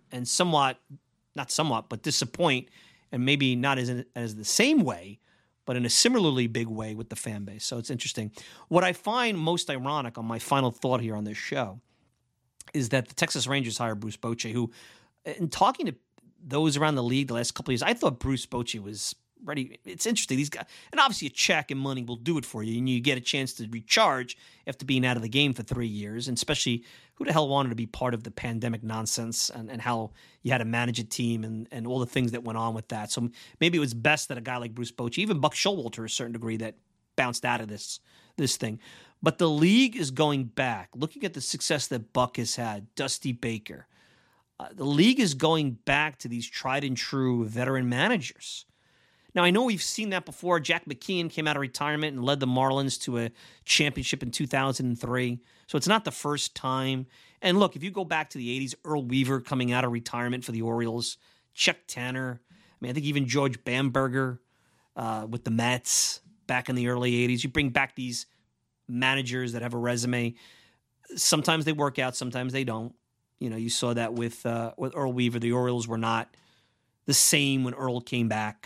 but disappoint, and maybe not as the same way, but in a similarly big way with the fan base? So it's interesting. What I find most ironic on my final thought here on this show is that the Texas Rangers hired Bruce Bochy, who, in talking to those around the league the last couple of years, I thought Bruce Bochy was ready. It's interesting. These guys, and obviously a check and money will do it for you, and you get a chance to recharge after being out of the game for 3 years, and especially who the hell wanted to be part of the pandemic nonsense and how you had to manage a team and all the things that went on with that. So maybe it was best that a guy like Bruce Bochy, even Buck Showalter to a certain degree, that bounced out of this thing. But the league is going back. Looking at the success that Buck has had, Dusty Baker, the league is going back to these tried and true veteran managers. Now, I know we've seen that before. Jack McKeon came out of retirement and led the Marlins to a championship in 2003. So it's not the first time. And look, if you go back to the 80s, Earl Weaver coming out of retirement for the Orioles, Chuck Tanner, I think even George Bamberger with the Mets back in the early 80s. You bring back these managers that have a resume. Sometimes they work out, sometimes they don't. You saw that with Earl Weaver. The Orioles were not the same when Earl came back.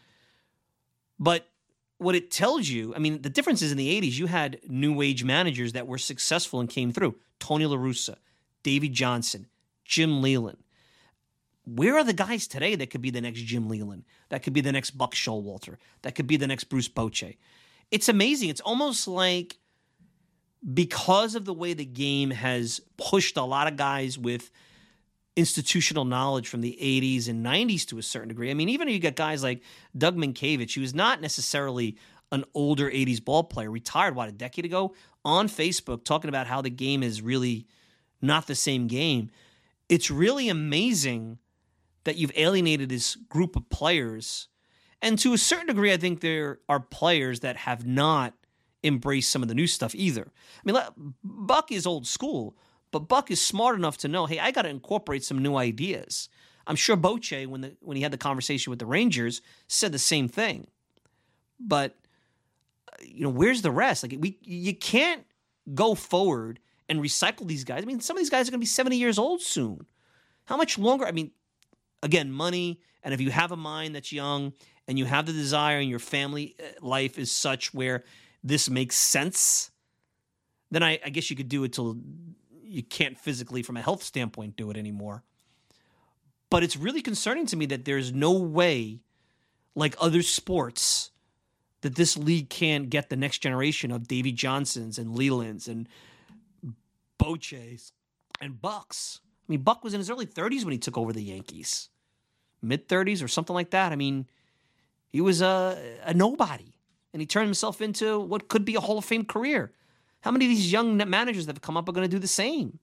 But what it tells you, the difference is in the 80s, you had new age managers that were successful and came through. Tony La Russa, Davey Johnson, Jim Leyland. Where are the guys today that could be the next Jim Leyland? That could be the next Buck Showalter? That could be the next Bruce Bochy? It's amazing. It's almost like, because of the way the game has pushed a lot of guys with institutional knowledge from the 80s and 90s to a certain degree. Even you got guys like Doug Minkiewicz, who was not necessarily an older 80s ball player, retired, a decade ago, on Facebook talking about how the game is really not the same game. It's really amazing that you've alienated this group of players. And to a certain degree, I think there are players that have not embraced some of the new stuff either. Buck is old school, but Buck is smart enough to know, hey, I got to incorporate some new ideas. I'm sure Bochy, when he had the conversation with the Rangers, said the same thing. But where's the rest? You can't go forward and recycle these guys. Some of these guys are going to be 70 years old soon. How much longer? Again, money, and if you have a mind that's young and you have the desire and your family life is such where this makes sense, then I guess you could do it till you can't physically, from a health standpoint, do it anymore. But it's really concerning to me that there's no way, like other sports, that this league can get the next generation of Davey Johnsons and Lelands and Bochy's and Bucks. Buck was in his early 30s when he took over the Yankees. Mid-30s or something like that. He was a nobody. And he turned himself into what could be a Hall of Fame career. How many of these young managers that have come up are going to do the same?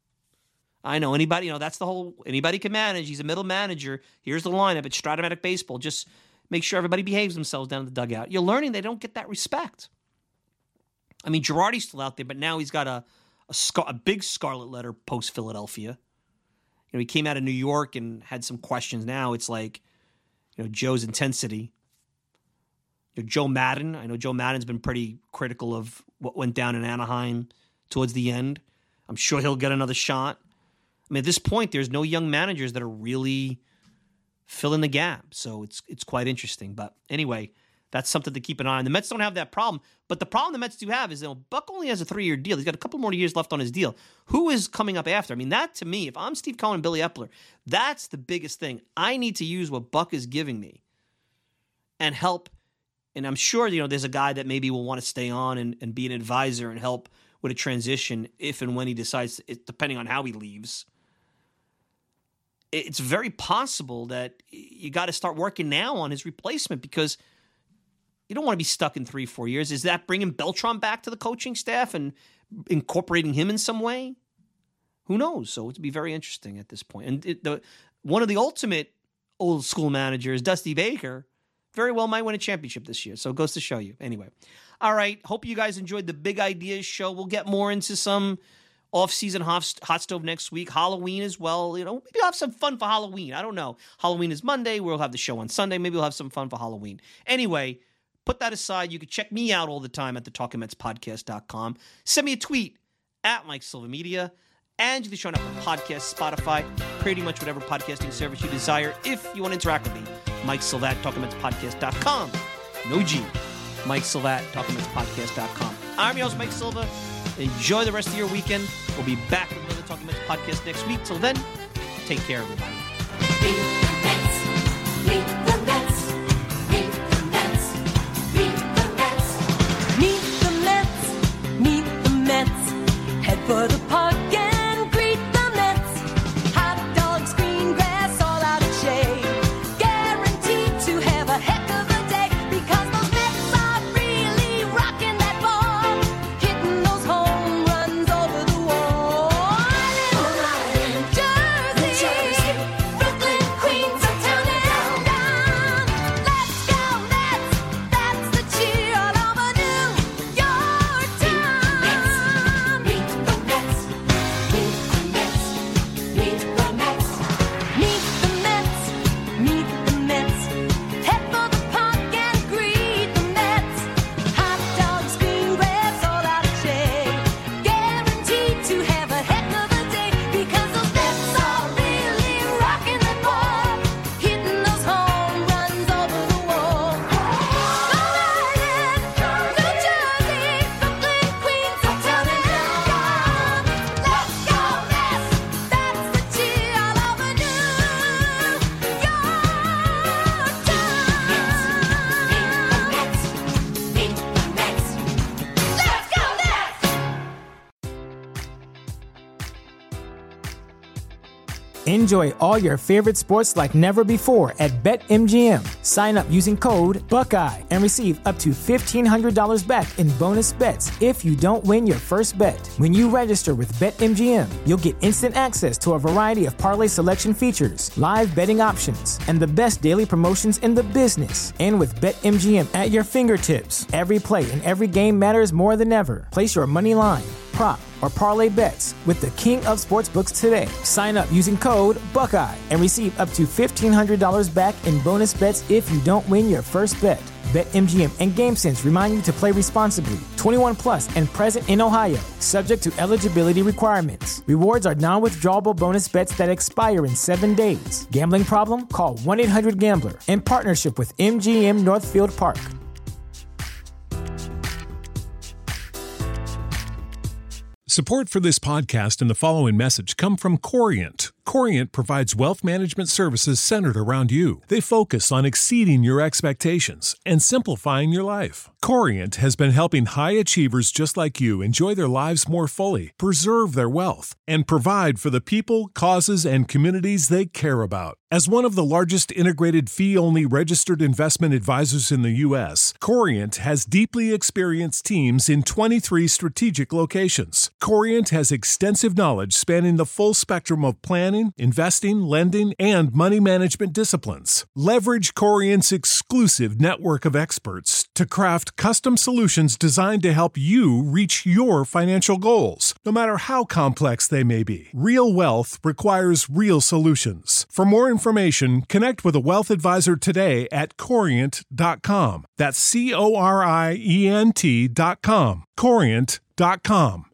I know anybody, that's the whole, anybody can manage. He's a middle manager. Here's the lineup. It's Stratomatic Baseball. Just make sure everybody behaves themselves down in the dugout. You're learning they don't get that respect. Girardi's still out there, but now he's got a a big scarlet letter post-Philadelphia. He came out of New York and had some questions. Now it's like, Joe's intensity. Joe Maddon. I know Joe Maddon's been pretty critical of what went down in Anaheim towards the end. I'm sure he'll get another shot. I mean, at this point, there's no young managers that are really filling the gap. So it's quite interesting. But anyway, that's something to keep an eye on. The Mets don't have that problem. But the problem the Mets do have is, Buck only has a 3-year deal. He's got a couple more years left on his deal. Who is coming up after? I mean, that to me, if I'm Steve Cohen and Billy Epler, that's the biggest thing. I need to use what Buck is giving me and help. And I'm sure, there's a guy that maybe will want to stay on and be an advisor and help with a transition if and when he decides, depending on how he leaves. It's very possible that you got to start working now on his replacement because you don't want to be stuck in 3-4 years. Is that bringing Beltran back to the coaching staff and incorporating him in some way? Who knows? So it'd be very interesting at this point. And one of the ultimate old school managers, Dusty Baker, very well might win a championship this year. So it goes to show you. Anyway. All right. Hope you guys enjoyed the Big Ideas show. We'll get more into some off-season hot stove next week. Halloween as well. Maybe we'll have some fun for Halloween. I don't know. Halloween is Monday. We'll have the show on Sunday. Maybe we'll have some fun for Halloween. Anyway, put that aside. You can check me out all the time at the TalkingMetsPodcast.com. Send me a tweet at Mike Silva Media. And you can show up on podcast, Spotify, pretty much whatever podcasting service you desire. If you want to interact with me, Mike Silva at TalkingMetsPodcast.com. No G. Mike Silva at TalkingMetsPodcast.com. I'm your host, Mike Silva. Enjoy the rest of your weekend. We'll be back with another Talking Mets podcast next week. Till then, take care, everybody. Meet the Mets. Meet the Mets. Meet the Mets. Meet the Mets. Meet the Mets. Meet the Mets. Head for the park and greet the Mets. Hot dogs, green grass, all out of shade. Guaranteed to have a heck of a day because those Mets are really rocking that ball, hitting those home runs over the wall. New Jersey, Brooklyn, Queens, uptown and down. Let's go Mets! That's the cheer all over New York town. Meet the Mets. Meet the Mets. Meet the Mets. Meet the Mets. Meet the Mets. Head for the park and greet the Mets. Hot dogs, green grass, all out of shade. Guaranteed to have a heck of a day because those Mets are really rocking the ball, hitting those home runs over the wall. Long Island, New Jersey, Brooklyn, Queens, uptown and down. Let's go Mets! That's the cheer all over New York town. Meet the Mets. Let's go Mets! Enjoy all your favorite sports like never before at BetMGM. Sign up using code Buckeye and receive up to $1,500 back in bonus bets if you don't win your first bet. When you register with BetMGM, you'll get instant access to a variety of parlay selection features, live betting options, and the best daily promotions in the business. And with BetMGM at your fingertips, every play and every game matters more than ever. Place your money line, prop, or parlay bets with the king of sportsbooks today. Sign up using code Buckeye and receive up to $1,500 back in bonus bets if you don't win your first bet. BetMGM and GameSense remind you to play responsibly. 21 plus and present in Ohio, subject to eligibility requirements. Rewards are non-withdrawable bonus bets that expire in 7 days. Gambling problem? Call 1-800-GAMBLER. In partnership with MGM Northfield Park. Support for this podcast and the following message come from Corient. Corient provides wealth management services centered around you. They focus on exceeding your expectations and simplifying your life. Corient has been helping high achievers just like you enjoy their lives more fully, preserve their wealth, and provide for the people, causes, and communities they care about. As one of the largest integrated fee-only registered investment advisors in the U.S., Corient has deeply experienced teams in 23 strategic locations. Corient has extensive knowledge spanning the full spectrum of planning, investing, lending, and money management disciplines. Leverage Corient's exclusive network of experts to craft custom solutions designed to help you reach your financial goals, no matter how complex they may be. Real wealth requires real solutions. For more information, connect with a wealth advisor today at Corient.com. That's Corient.com. Corient.com.